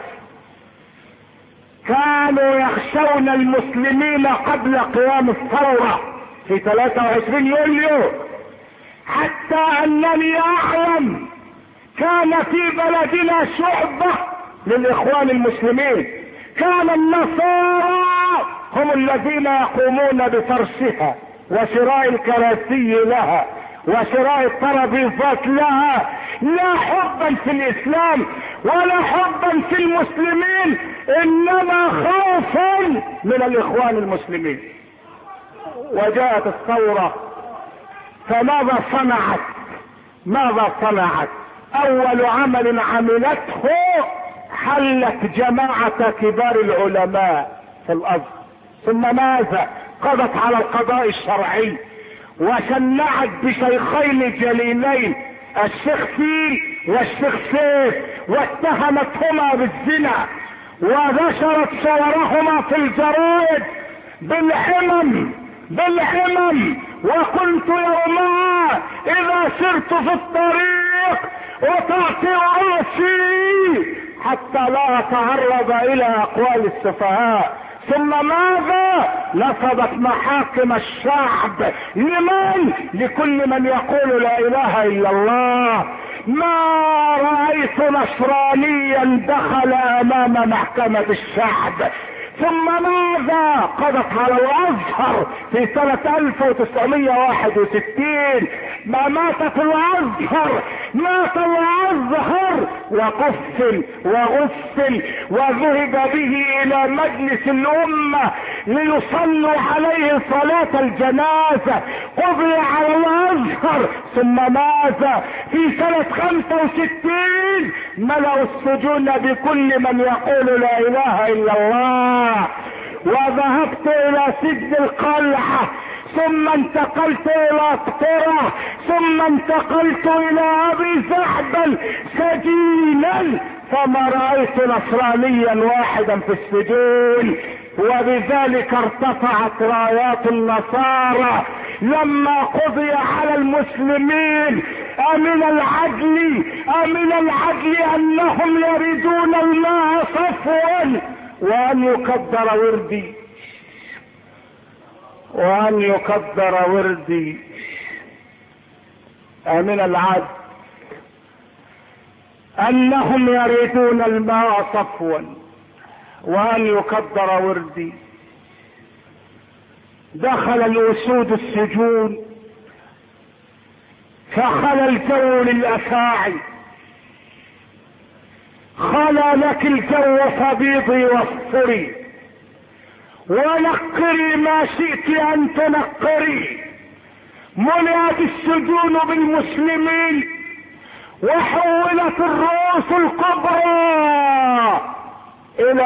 كانوا يخشون المسلمين قبل قيام الثورة، في 23 يوليو، حتى انني اعلم كان في بلدنا شعبة للاخوان المسلمين، كان النصارى هم الذين يقومون بفرشها وشراء الكراسي لها وشراء الترابيزات لها، لا حبا في الاسلام ولا حبا في المسلمين، انما خوفا من الاخوان المسلمين. وجاءت الثورة، فماذا صنعت؟ ماذا صنعت؟ اول عمل عملته حلت جماعة كبار العلماء في الازهر، ثم ماذا؟ قضت على القضاء الشرعي وشنعت بشيخين جليلين الشيخ فيل والشيخ سيف، واتهمتهما بالزنا ونشرت صورهما في الجرائد بالحمم. وكنت يومها اذا سرت في الطريق وتعطي راسي حتى لا اتعرض الى اقوال السفهاء. ثم ماذا؟ نصبت محاكم الشعب. لمن؟ لكل من يقول لا اله الا الله. ما رأيت نصرانيا دخل امام محكمة الشعب. ثم ماذا؟ قضت على الازهر في سنة 1961. ما ماتت الازهر، مات الازهر وقفل وغسل وذهب به الى مجلس الامة ليصلوا عليه صلاة الجنازة، قضي على الازهر. ثم ماذا؟ في سنة 65 ملأوا السجون بكل من يقول لا اله الا الله. وذهبت الى سجن القلعة، ثم انتقلت الى قطرة، ثم انتقلت الى ابي زعبل سجينا، فما رأيت نصرانيا واحدا في السجون. وبذلك ارتفعت رايات النصارى لما قضي على المسلمين. امن العدل انهم يريدون الماء صفوا وان يقدر وردي امن العدل انهم يريدون الماء صفوا وان يقدر وردي. دخل الاسود السجون فخلى الجو للافاعي، خلى لك الجو فبيضي واصفري ونقري ما شئت ان تنقري. ملئت السجون بالمسلمين وحولت الرؤوس الكبرى الى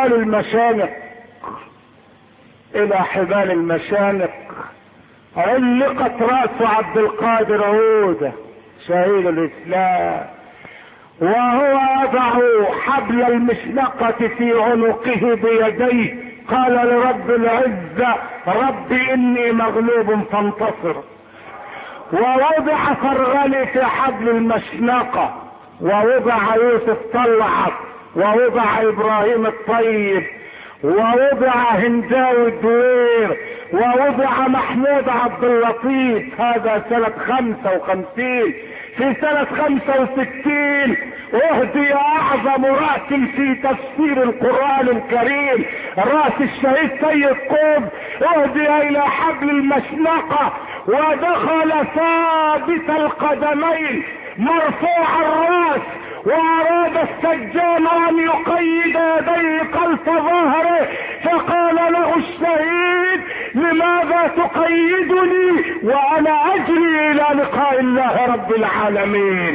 حبال المشانق. علقت رأس عبد القادر عودة شهيد الاسلام وهو يضع حبل المشنقة في عنقه بيديه، قال لرب العزة رب اني مغلوب فانتصر. ووضع فرغلي في حبل المشنقة، ووضع يوسف طلعت، ووضع ابراهيم الطيب، ووضع هنداوي الدوير، ووضع محمود عبد اللطيف. هذا سنة 55. في سنة 65 اهدي اعظم رأس في تفسير القرآن الكريم، رأس الشهيد سيد قطب، اهدي الى حبل المشنقة ودخل ثابت القدمين مرفوع الرأس، واراد السجان ان يقيد يديه خلف ظهره، فقال له الشهيد لماذا تقيدني وانا اجري الى لقاء الله رب العالمين؟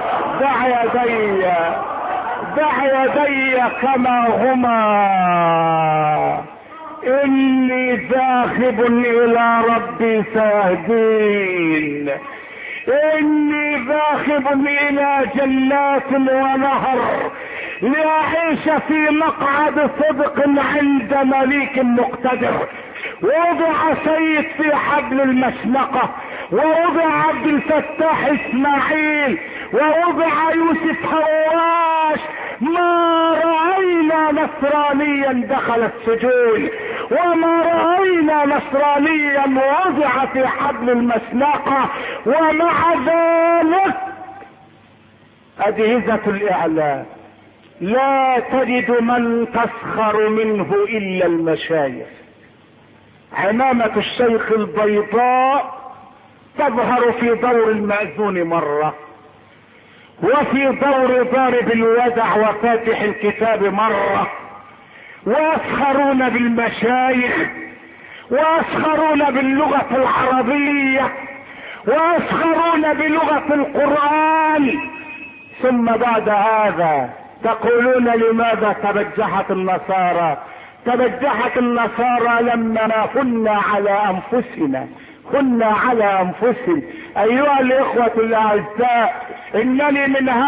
دع يدي كما هما، اني ذاهب الى ربي سيهدين، اني ذاهب الى جنات ونهر لأعيش في مقعد صدق عند مليك مقتدر. ووضع سيد في حبل المشنقة، ووضع عبد الفتاح اسماعيل، ووضع يوسف هواش. ما رأينا نصرانيا دخل السجون، وما رأينا نصرانيا وضع في حبل المشنقة. ومع ذلك أجهزة الإعلام لا تجد من تسخر منه إلا المشايخ. عمامة الشيخ البيضاء تظهر في دور المأذون مرة، وفي دور ضارب الودع وفاتح الكتاب مرة، ويسخرون بالمشايخ، ويسخرون باللغة العربية، ويسخرون بلغة القرآن. ثم بعد هذا تقولون لماذا تبجحت النصارى؟ تبجحت النصارى لما كنا على انفسنا، كنا على انفسهم. ايها الاخوة الاعزاء، انني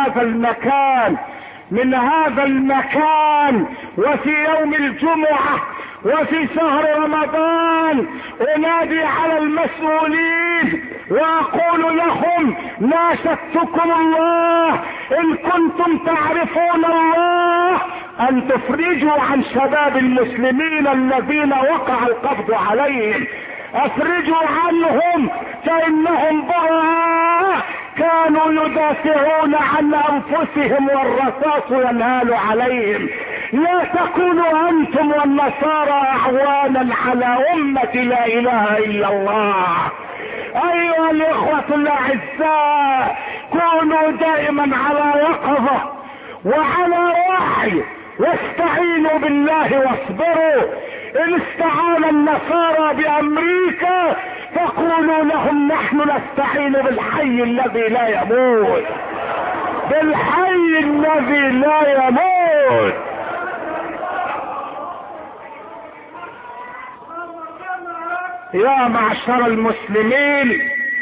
من هذا المكان وفي يوم الجمعة وفي شهر رمضان انادي على المسؤولين واقول لهم: ناشدتكم الله ان كنتم تعرفون الله ان تفرجوا عن شباب المسلمين الذين وقع القبض عليهم، افرجوا عنهم فانهم براء كانوا يدافعون عن انفسهم والرصاص ينهال عليهم. لا تكونوا انتم والنصارى اعوانا على امة لا اله الا الله. ايها الاخوة الاعزاء، كونوا دائما على يقظة وعلى وعي، واستعينوا بالله واصبروا. ان استعان النصارى بامريكا فقولوا لهم: نحن نستعين بالحي الذي لا يموت، بالحي الذي لا يموت. يا معشر المسلمين،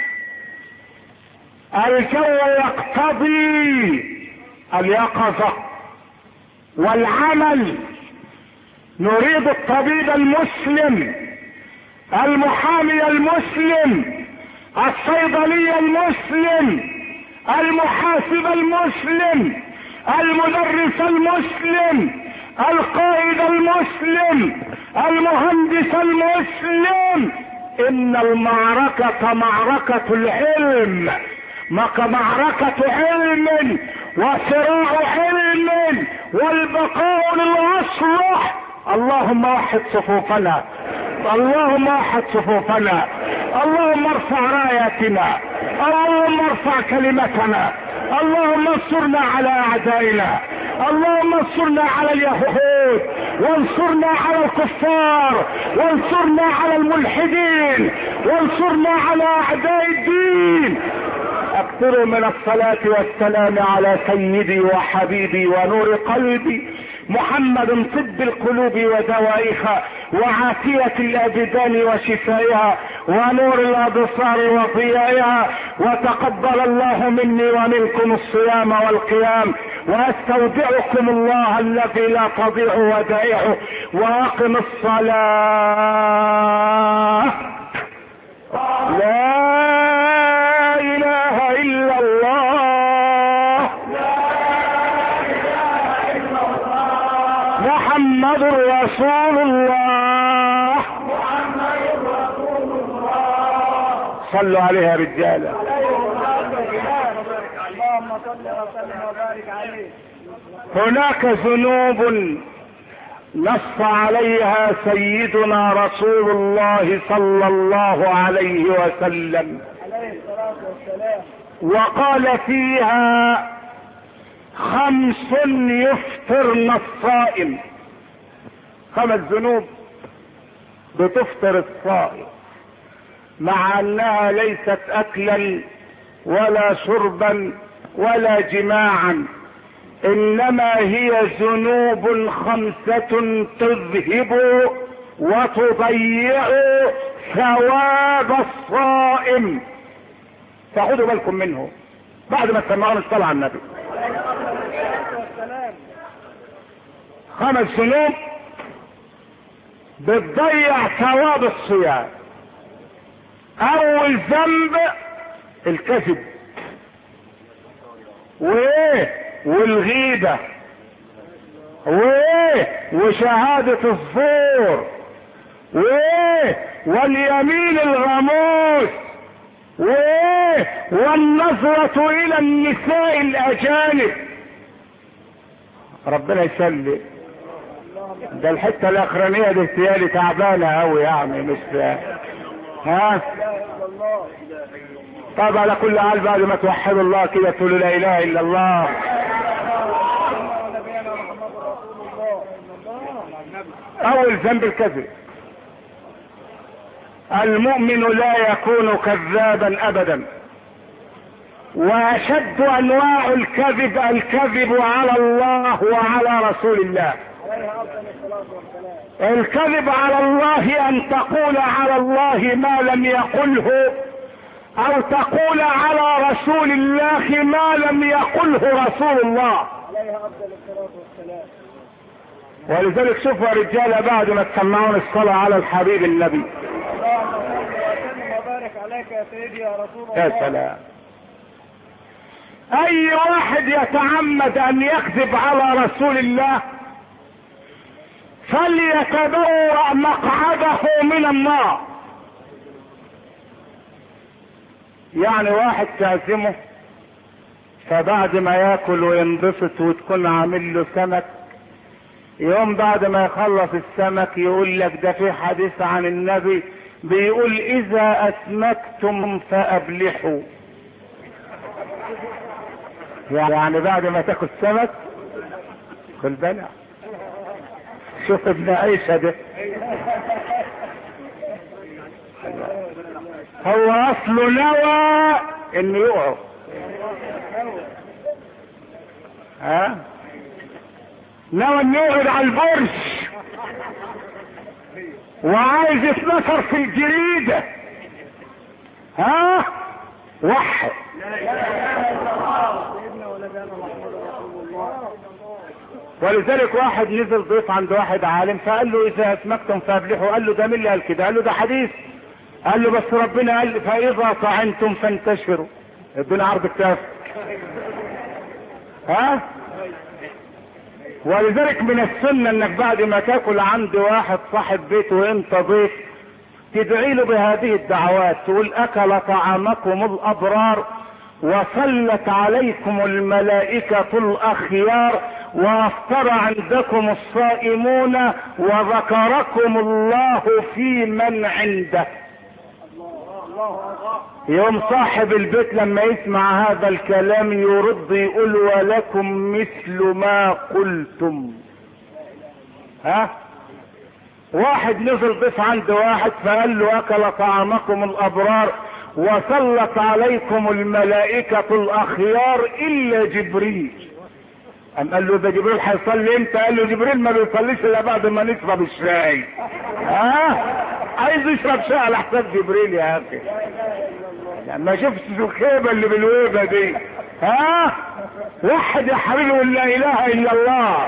الجو يقتضي اليقظة والعمل. نريد الطبيب المسلم، المحامي المسلم، الصيدلي المسلم، المحاسب المسلم، المدرس المسلم، القائد المسلم، المهندس المسلم. ان المعركة معركة العلم، معركة علم وصراع علم، والبقاء للأصلح. اللهم وحد صفوفنا، اللهم وحد صفوفنا، اللهم ارفع راياتنا، اللهم ارفع كلمتنا، اللهم انصرنا على اعدائنا، اللهم انصرنا على اليهود، وانصرنا على الكفار، وانصرنا على الملحدين، وانصرنا على اعداء الدين. اكثروا من الصلاة والسلام على سيدي وحبيبي ونور قلبي محمد، طب القلوب ودوائها، وعافية الابدان وشفائها، ونور الابصار وضيائها. وتقبل الله مني ومنكم الصيام والقيام، واستودعكم الله الذي لا تضيع ودائعه. واقم الصلاة. لا اله الا الله، محمد رسول الله. صلوا عليه يا رجاله. اللهم صل وسلم وبارك عليه. هناك ذنوب نص عليها سيدنا رسول الله صلى الله عليه وسلم، عليه الصلاة والسلام، وقال فيها: 5 يفطرن الصائم. 5 ذنوب بتفطر الصائم، مع انها ليست اكلا ولا شربا ولا جماعا، انما هي ذنوب 5 تذهب وتضيع ثواب الصائم. فخذوا بالكم منه بعد ما تسمعون الصلاة على النبي. 5 ذنوب بتضيع ثواب الصيام. اول ذنب الكذب، والغيبة، وشهادة الزور، وايه واليمين الغموس، وايه والنظرة الى النساء الاجانب. ربنا يسلم. ده الحتة الاخرانية دي اهتيالي تعبانة اوي يعني، مش ها. طب على كل حال بعد ما توحدوا الله كده تقولوا لا اله الا الله. اول ذنب الكذب. المؤمن لا يكون كذابا ابدا، واشد انواع الكذب الكذب على الله وعلى رسول الله. الكذب على الله ان تقول على الله ما لم يقله، او تقول على رسول الله ما لم يقله رسول الله. ولذلك شوفوا يا رجاله بعد ما تسمعون الصلاة على الحبيب النبي. يا سلام. اي واحد يتعمد ان يكذب على رسول الله فليتبوأ مقعده من النار. يعني واحد تعزمه، فبعد ما ياكل وينبسط وتكون عامل له سمك، يوم بعد ما يخلص السمك يقول لك ده في حديث عن النبي بيقول اذا اسمكتم فابلحوا. يعني بعد ما تاكل سمك كل بلع. شوف ابن عيسى ده، هو اصله نوى انه يقعد. ها نوى انه يقعد على البرج وعايز يتنشر في الجريدة. ها وحد. ولذلك واحد نزل ضيف عند واحد عالم فقال له اذا اسمكتم فابلحوا. قال له ده مين اللي قال كده؟ قال له ده حديث. قال له بس ربنا قال فاذا طعنتم فانتشروا. ادوني عرض كتاف. ها ولذلك من السنة انك بعد ما تاكل عند واحد صاحب بيت وانت ضيف تدعي له بهذه الدعوات، تقول اكل طعامكم الابرار وصلت عليكم الملائكة الاخيار وافطر عندكم الصائمون وذكركم الله في من عنده. يوم صاحب البيت لما يسمع هذا الكلام يرد يقول ولكم مثل ما قلتم. ها واحد نزل ضيف عند واحد فقال له اكل طعامكم الابرار وصلت عليكم الملائكة الاخيار الا جبريل. قال له ده جبريل هيصلي امتى؟ قال له جبريل ما بيصليش الا بعد ما نشرب الشاي. ها عايز يشرب شاي على حساب جبريل يا اخي. يعني ما شفتش الخيبه اللي بالويبه دي. ها وحد يا حبيبي ولا اله الا الله.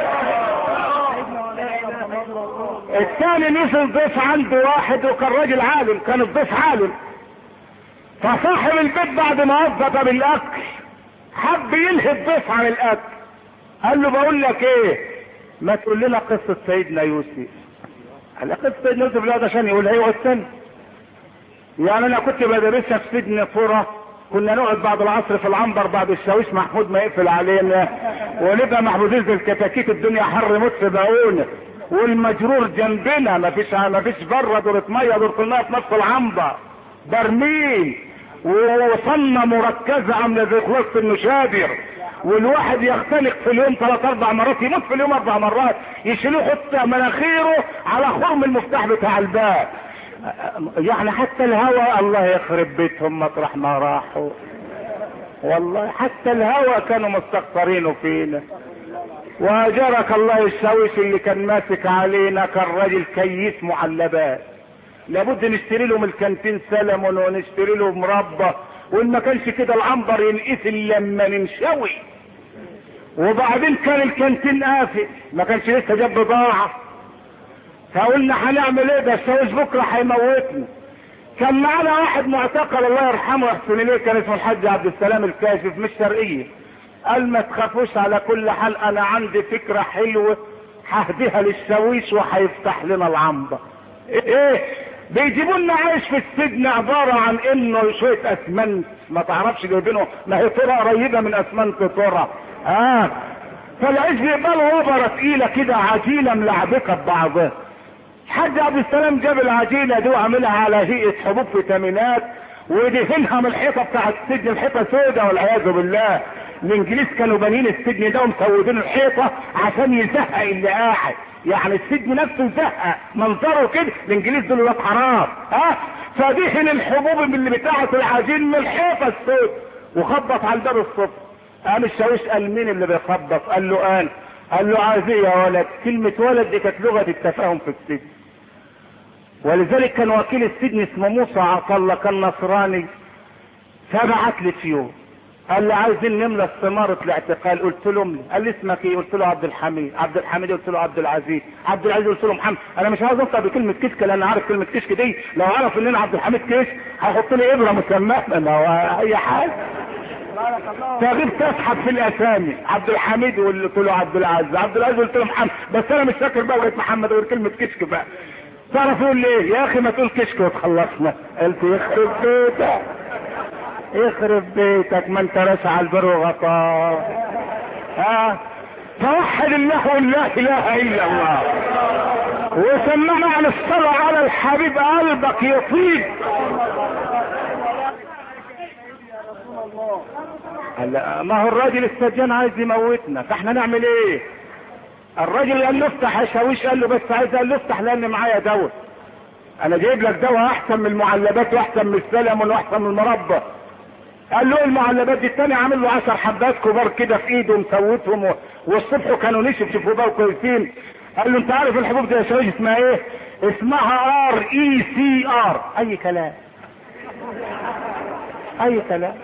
الثاني نزل ضيف عند واحد وكان راجل عالم، كان الضيف عالم، فصاحب البيت بعد ما وظف بالاكل حب يلهي الضيف عن الاكل. قال له بقول لك ايه، ما تقول لنا قصة سيدنا يوسف. قال له قصة سيدنا يوسف لا ده عشان يقولها يقعد سنة. يعني انا كنت بدرسها في سجن طرة، كنا نقعد بعد العصر في العنبر بعد الشاويش محمود ما يقفل علينا ونبقى محبوسين في الكتاكيت، الدنيا حر موت في بقونا والمجرور جنبنا، مفيش بره دورة ميه، دورة الميه في نص العنبر برميل وصلنا مركزة عاملة زي خلاصة النشادر، والواحد يختلق في اليوم 3-4 مرات، يموت في اليوم 4 مرات، يشيلوه يحط مناخيره على خرم المفتاح بتاع الباب. يعني حتى الهوى الله يخرب بيتهم مطرح ما راحوا، والله حتى الهوى كانوا مستخسرينه فينا. واجرك الله الشاويش اللي كان ماسك علينا كان راجل كيس معلبات، لابد نشتري له من الكانتين سلمون ونشتري له مربى، وان ما كانش كده العنبر ينقفل لما ننشوي. وبعدين كان الكانتين قافل، ما كانش لسه جاب بضاعه، فقلنا هنعمل ايه ده الشاويش بكره هيموتنا. كان معانا واحد معتقل الله يرحمه ويحسن اليه، كان اسمه الحاج عبد السلام الكاشف من الشرقيه. قال ما تخافوش على كل حال انا عندي فكره حلوه ههديها للشاويش وهيفتح لنا العنبر. ايه بيجيبوا لنا عيش في السجن عبارة عن انه شوية اسمنت ما تعرفش جايبينه، ما هي طرة قريبة من اسمنت طرة. فالعيش بيقبلوا وبرة تقيلة كده، عجينة ملعبكة ببعضها. حاج عبد السلام جاب العجينة دي وعملها على هيئة حبوب فيتامينات ودهنها من الحيطة بتاع السجن، الحيطة سودة والعياذ بالله. الانجليز كانوا بانين السجن ده ومسودين الحيطة عشان يزهق اللي قاعد، يعني السجن نفسه يزهق منظره كده. الانجليز دول ولاد حرام. فدهن الحبوب اللي بتاعة العجين من الحيطة السود وخبط على الباب الصبح. قام الشاويش قال مين اللي بيخبط؟ قال له انا. قال له عايز ايه يا ولد؟ كلمة ولد دي كانت لغة التفاهم في السجن، ولذلك كان وكيل السجن اسمه موسى عطله، كان نصراني. فبعت لي في يوم قال لي عايزين نملى استمارة الاعتقال. قلت له املي. قال لي اسمك ايه؟ قلت له عبد الحميد. عبد الحميد قلت له عبد العزيز. عبد العزيز قلت له محمد. انا مش عايز انطق بكلمة كشك لان عارف كلمة كشك دي لو عرف ان انا عبد الحميد كشك هيحط لي ابره مسماه ولا اي حاجه. فغبت اسحب في الاسامي. عبد الحميد قلت له عبد العزيز. عبد العزيز قلت له محمد، بس انا مش فاكر بقى لغايه محمد غير كلمه كشك بقى. تعرف يقول لي ايه؟ يا اخي ما تقول كشك وتخلصنا. قلت يخرب بيتك يخرب بيتك، ما انت راسع على البر وغطاه. توحد الله ولا اله الا الله وسمعنا عن الصلاة على الحبيب قلبك يطيب. ما هو الراجل السجان عايز يموتنا، فاحنا نعمل ايه؟ الراجل قال له افتح يا شاويش، قال له بس عايز، قال له افتح لان معايا دواء. انا جايب لك دواء احسن من المعلبات واحسن من السلم واحسن من المربى. قال له المعلبات دي التاني عامل له 10 حبات كبار كده في ايده مسوتهم والصبح كانوا نشف شوفوا بقى كويسين. قال له انت عارف الحبوب دي يا شاويش اسمها ايه؟ اسمها RECR. اي كلام اي كلام.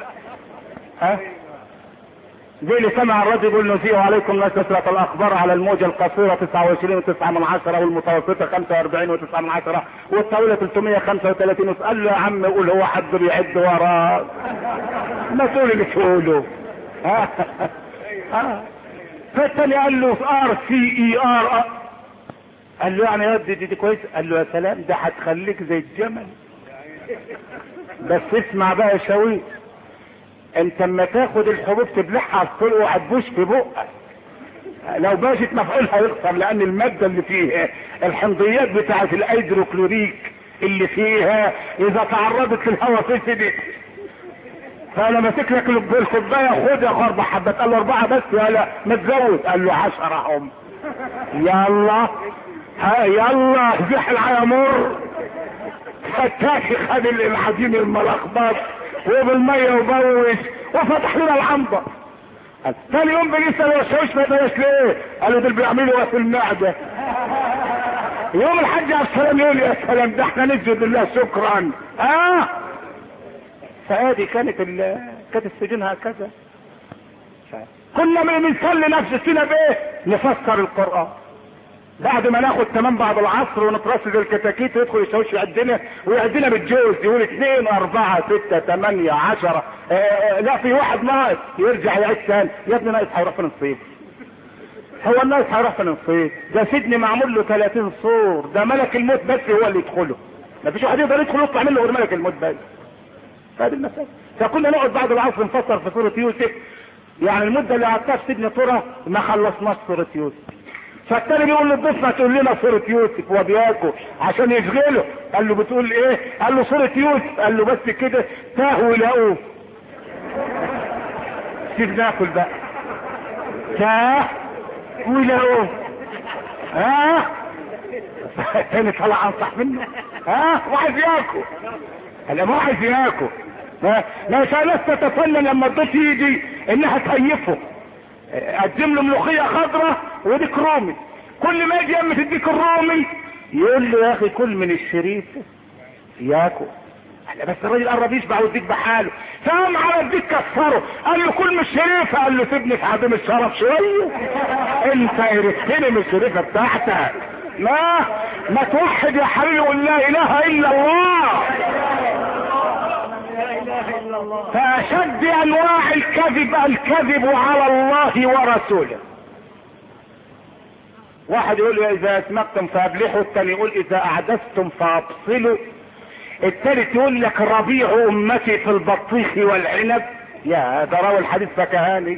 زي اللي سمع الرجل يقول نذيع عليكم نشرة الاخبار على الموجة القصيرة 29.9 والمتوسطة 45.9 والطويلة 335. قال له يا عم قول، هو حد بيعد وراك؟ ما تقول اللي تقوله. فالتاني قال له RCER. قال له يعني يا دي كويس. قال له يا سلام ده هتخليك زي الجمل. بس اسمع بقى يا شاويش، انت اما تاخد الحبوب تبلعها في طرق وهتبوش في بقك، لو باشت مفعولها يخسر، لان المادة اللي فيها الحمضيات بتاعت الهيدروكلوريك اللي فيها اذا تعرضت للهواء فسدت. فانا ماسك لك الكوبايه خدها 4 حبات. قال له 4 بس ولا ما تزود؟ قال له 10 هم. يلا يلا زحل على مر. فتاكي خد العجين الملخبط وبالميه وبوش وفتح لنا العنبر. ثاني يوم بنسأل يا شاويش ما بلاش ليه؟ قالوا دول بيعملوا في المعدة. يوم الحج على السلام يقول يا سلام ده احنا نسجد لله شكرا. فهذه كانت السجن هكذا. كنا بنسلي نفسنا بايه؟ نفسر القرآن بعد ما ناخد تمام بعد العصر ونترصد الكتاكيت ويدخل الشاويش يعدنا ويعدنا بالجوز، يقول 2 4 6 8 10. لا في واحد ناقص، يرجع يعيد ثاني. يا ابني ناقص هيروح فين الصيف؟ هو الناقص هيروح فين الصيف؟ ده سجن معمول له 30 سور، ده ملك الموت بس هو اللي يدخله، مفيش واحد يقدر يدخل يطلع منه غير ملك الموت بس. هذه المسألة. فكنا نقعد بعد العصر نفسر في سورة يوسف، يعني المدة اللي قعدتها في سجن طرة ما خلصناش سورة يوسف. فالتاني بيقول للضيف ما تقول لنا سورة يوسف وبياكل عشان يشغله. قال له بتقول ايه؟ قال له سورة يوسف. قال له بس كده تاهوا لقوه. سيب ناكل بقى. تاه ولقوه. تاني طلع انصح منه. وعايز ياكل. قال ما عايز ياكل. لا سالت تتفنن لما الضيف يجي انها تهيفه. قدم له ملوخيه خضراء وديك رومي، كل ما يجي يم تديك الرومي يقول له يا اخي كل من الشريف ياكل. بس الراجل قرب يشبع ويديك بحاله، فقام على الديك كسره. قال له كل من الشريفه. قال له سيبني في عدم الشرف شويه، انت عرفتني من الشريفه بتاعتك. ما توحد يا حبيبي وقول لا اله الا الله. فاشد انواع الكذب الكذب على الله ورسوله. واحد يقول اذا اسمكتم فابلحوا، الثاني يقول اذا اعدستم فابصلوا، الثالث يقول لك ربيع امتي في البطيخ والعنب. يا ده راوي الحديث فكهاني.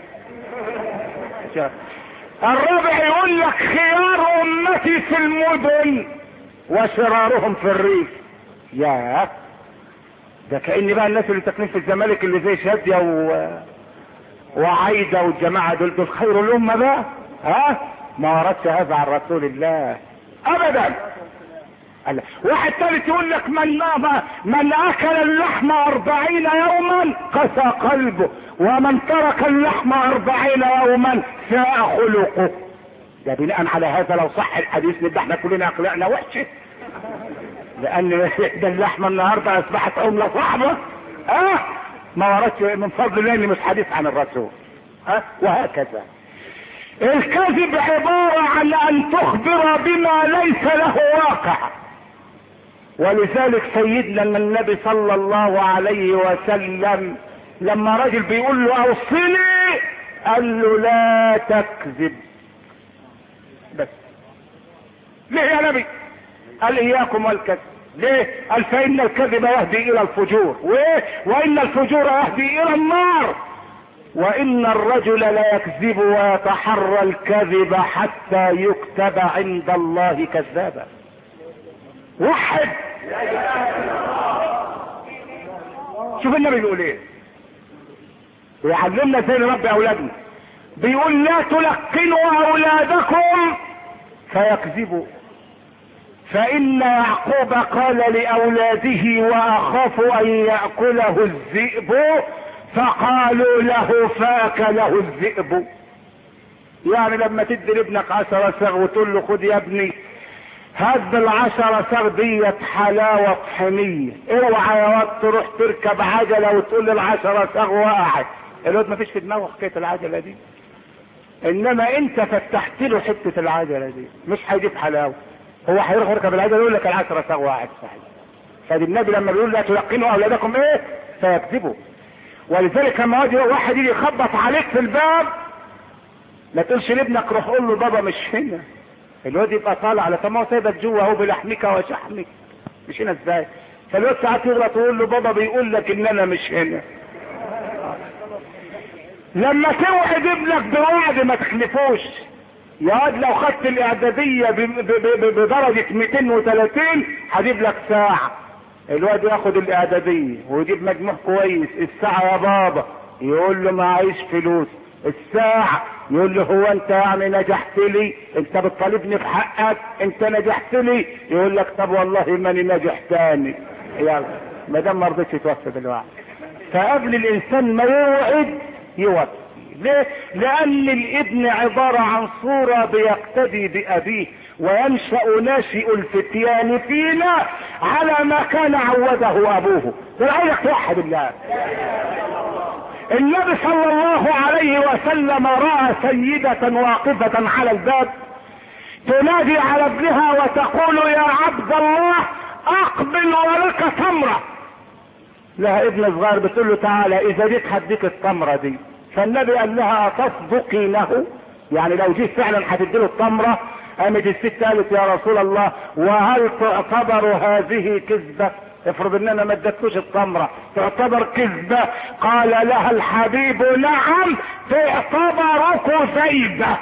الرابع يقول لك خيار امتي في المدن وشرارهم في الريف. يا ده كأن بقى الناس اللي ساكنين في الزمالك اللي زي شادية وعايدة والجماعة دول خير الامة بقى. ها ما وردش هذا عن رسول الله ابدا. واحد ثالث يقول لك من اكل اللحم 40 يوما قسى قلبه، ومن ترك اللحم 40 يوما ساء خلقه. ده بناء على هذا لو صح الحديث نبقى احنا كلنا اخلاقنا وحشه، لان ده اللحمه النهارده اصبحت عمله صعبه. ما وردش من فضل الله ان مش حديث عن الرسول. وهكذا الكذب عباره عن ان تخبر بما ليس له واقع. ولذلك سيدنا النبي صلى الله عليه وسلم لما رجل بيقول له اوصني قال له لا تكذب بس. ليه يا نبي؟ قال اياكم والكذب. ليه؟ قال فان الكذب يهدي الى الفجور، وان الفجور يهدي الى النار، وان الرجل لا يكذب ويتحرى الكذب حتى يكتب عند الله كذابا. وحد. شوف النبي بيقول ايه، بيعلمنا ازاي نربي اولادنا. بيقول لا تلقنوا اولادكم فيكذبوا، فان يعقوب قال لاولاده واخاف ان ياكله الذئب، فقالوا له فاكله الذئب. يعني لما تدي لابنك 10 صاغ وتقول له خد يا ابني هات بال10 صاغ ديت حلاوه طحينيه، اوعى يا واد تروح تركب عجله وتقول ال10 صاغ وقعت. الواد ما فيش في دماغه حكايه العجله دي، انما انت فتحت له حته العجله دي مش هيجيب حلاوه، هو هيروح يركب العجله يقول لك ال10 صاغ وقعت. صحيح. فالنبي لما بيقول لا تلقنوا اولادكم ايه فيكذبوا. ولذلك لما واحد يجي يخبط عليك في الباب ما تقولش لابنك روح قول له بابا مش هنا، الواد يبقى طالع على طب ما هو سايبك جوه اهو بلحمك وشحمك، مش هنا ازاي؟ فالواد ساعات يغلط ويقول له بابا بيقول لك ان انا مش هنا. لما توعد ابنك بوعد ما تخلفوش. يا واد لو خدت الاعداديه بدرجه 230 هجيب لك ساعه. الواد ياخد الاعداديه ويجيب مجموع كويس، الساعه يا بابا يقول له معيش فلوس، الساعه يقول له هو انت يعني نجحت لي؟ انت بتطالبني بحقك؟ انت نجحت لي؟ يقول لك طب والله ماني ناجح تاني. يلا ما دام ما رضيتش توفي بالوعد. فقبل الانسان ما يوعد يوفي. ليه؟ لان الابن عبارة عن صورة بيقتدي بابيه، وينشأ ناشئ الفتيان فينا على ما كان عوده ابوه. فلعلك توحد الله. النبي صلى الله عليه وسلم رأى سيدة واقفة على الباب تنادي على ابنها وتقول يا عبد الله اقبل ولك تمرة. لها ابن صغير بتقول له تعالى اذا جيت هديك التمرة دي. فالنبي قال لها اتصدقي له؟ يعني لو جيت فعلا هتديله التمرة؟ قامت الست قالت يا رسول الله وهل تعتبر هذه كذبة؟ افرض ان انا ما اديتلوش التمرة تعتبر كذبة؟ قال لها الحبيب نعم تعتبر كذيبة.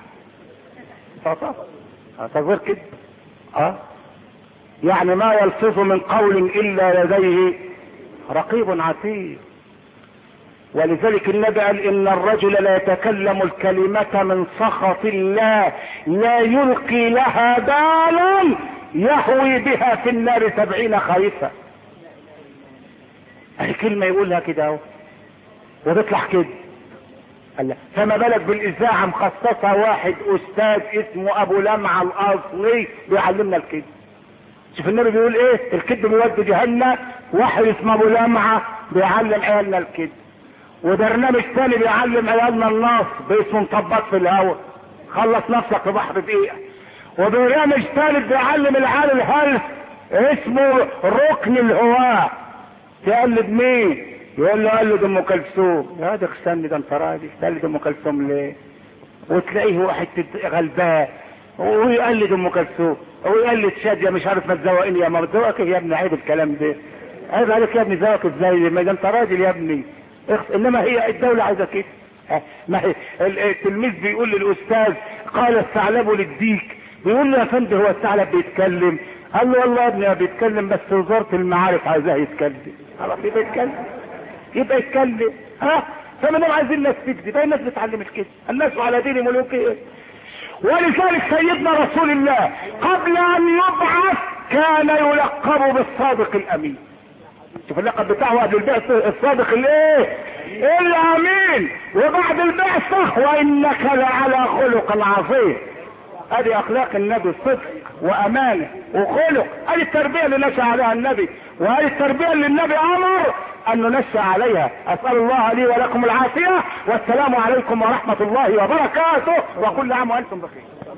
تعتبر كذب. يعني ما يلفظ من قول الا لديه رقيب عتيد. ولذلك النبي قال ان الرجل لا يتكلم الكلمة من سخط الله لا يلقي لها بالا يهوي بها في النار 70 خريفا. اي كلمة يقولها كده اهو وتطلع كده. فما بالك بالاذاعة مخصصة واحد استاذ اسمه ابو لمعة الاصلي بيعلمنا الكذب. شوف النبي بيقول ايه؟ الكذب بيودي جهنم. واحد اسمه ابو لمعة بيعلم عيالنا الكذب. وبرنامج ثاني بيعلم عيالنا النصب باسمه مطبط في الهواء، خلص نفسك في بحر دقيقة. وبرنامج ثالث بيعلم العيال الهلس اسمه ركن الهواء. تقلد مين؟ يقول له قلد ام كلثوم. يا ده استني ده انت راجل تقلد ام كلثوم ليه؟ وتلاقيه واحد غلبان ويقلد ام كلثوم ويقلد شادية مش عارف ما تزوقني يا ماما. تزوقك يا ابني؟ عيب الكلام ده، عيب عليك يا ابني. زوقك ازاي؟ ما ده انت راجل يا ابني. انما هي الدولة عايزة كده. ما هي التلميذ بيقول للاستاذ قال الثعلب للديك، بيقول له يا فندم هو الثعلب بيتكلم؟ قال له والله يا ابني بيتكلم بس وزارة المعارف عايزاه يتكلم. خلاص يبقى يتكلم، يبقى يتكلم. فمن عايزين الناس تكذب، الناس بتعلم الكذب، الناس على دين ملوكهم. ولذلك سيدنا رسول الله قبل ان يبعث كان يلقب بالصادق الامين. شوف اللقب بتاعه قبل البعثة، الصادق الايه؟ الامين. وبعد البعثة وانك لعلى خلق عظيم. ادي اخلاق النبي، صدق وامانه وخلق. ادي التربيه اللي نشأ عليها النبي، وادي التربيه اللي النبي امر ان ننشأ عليها. اسال الله لي ولكم العافيه، والسلام عليكم ورحمه الله وبركاته، وكل عام وانتم بخير.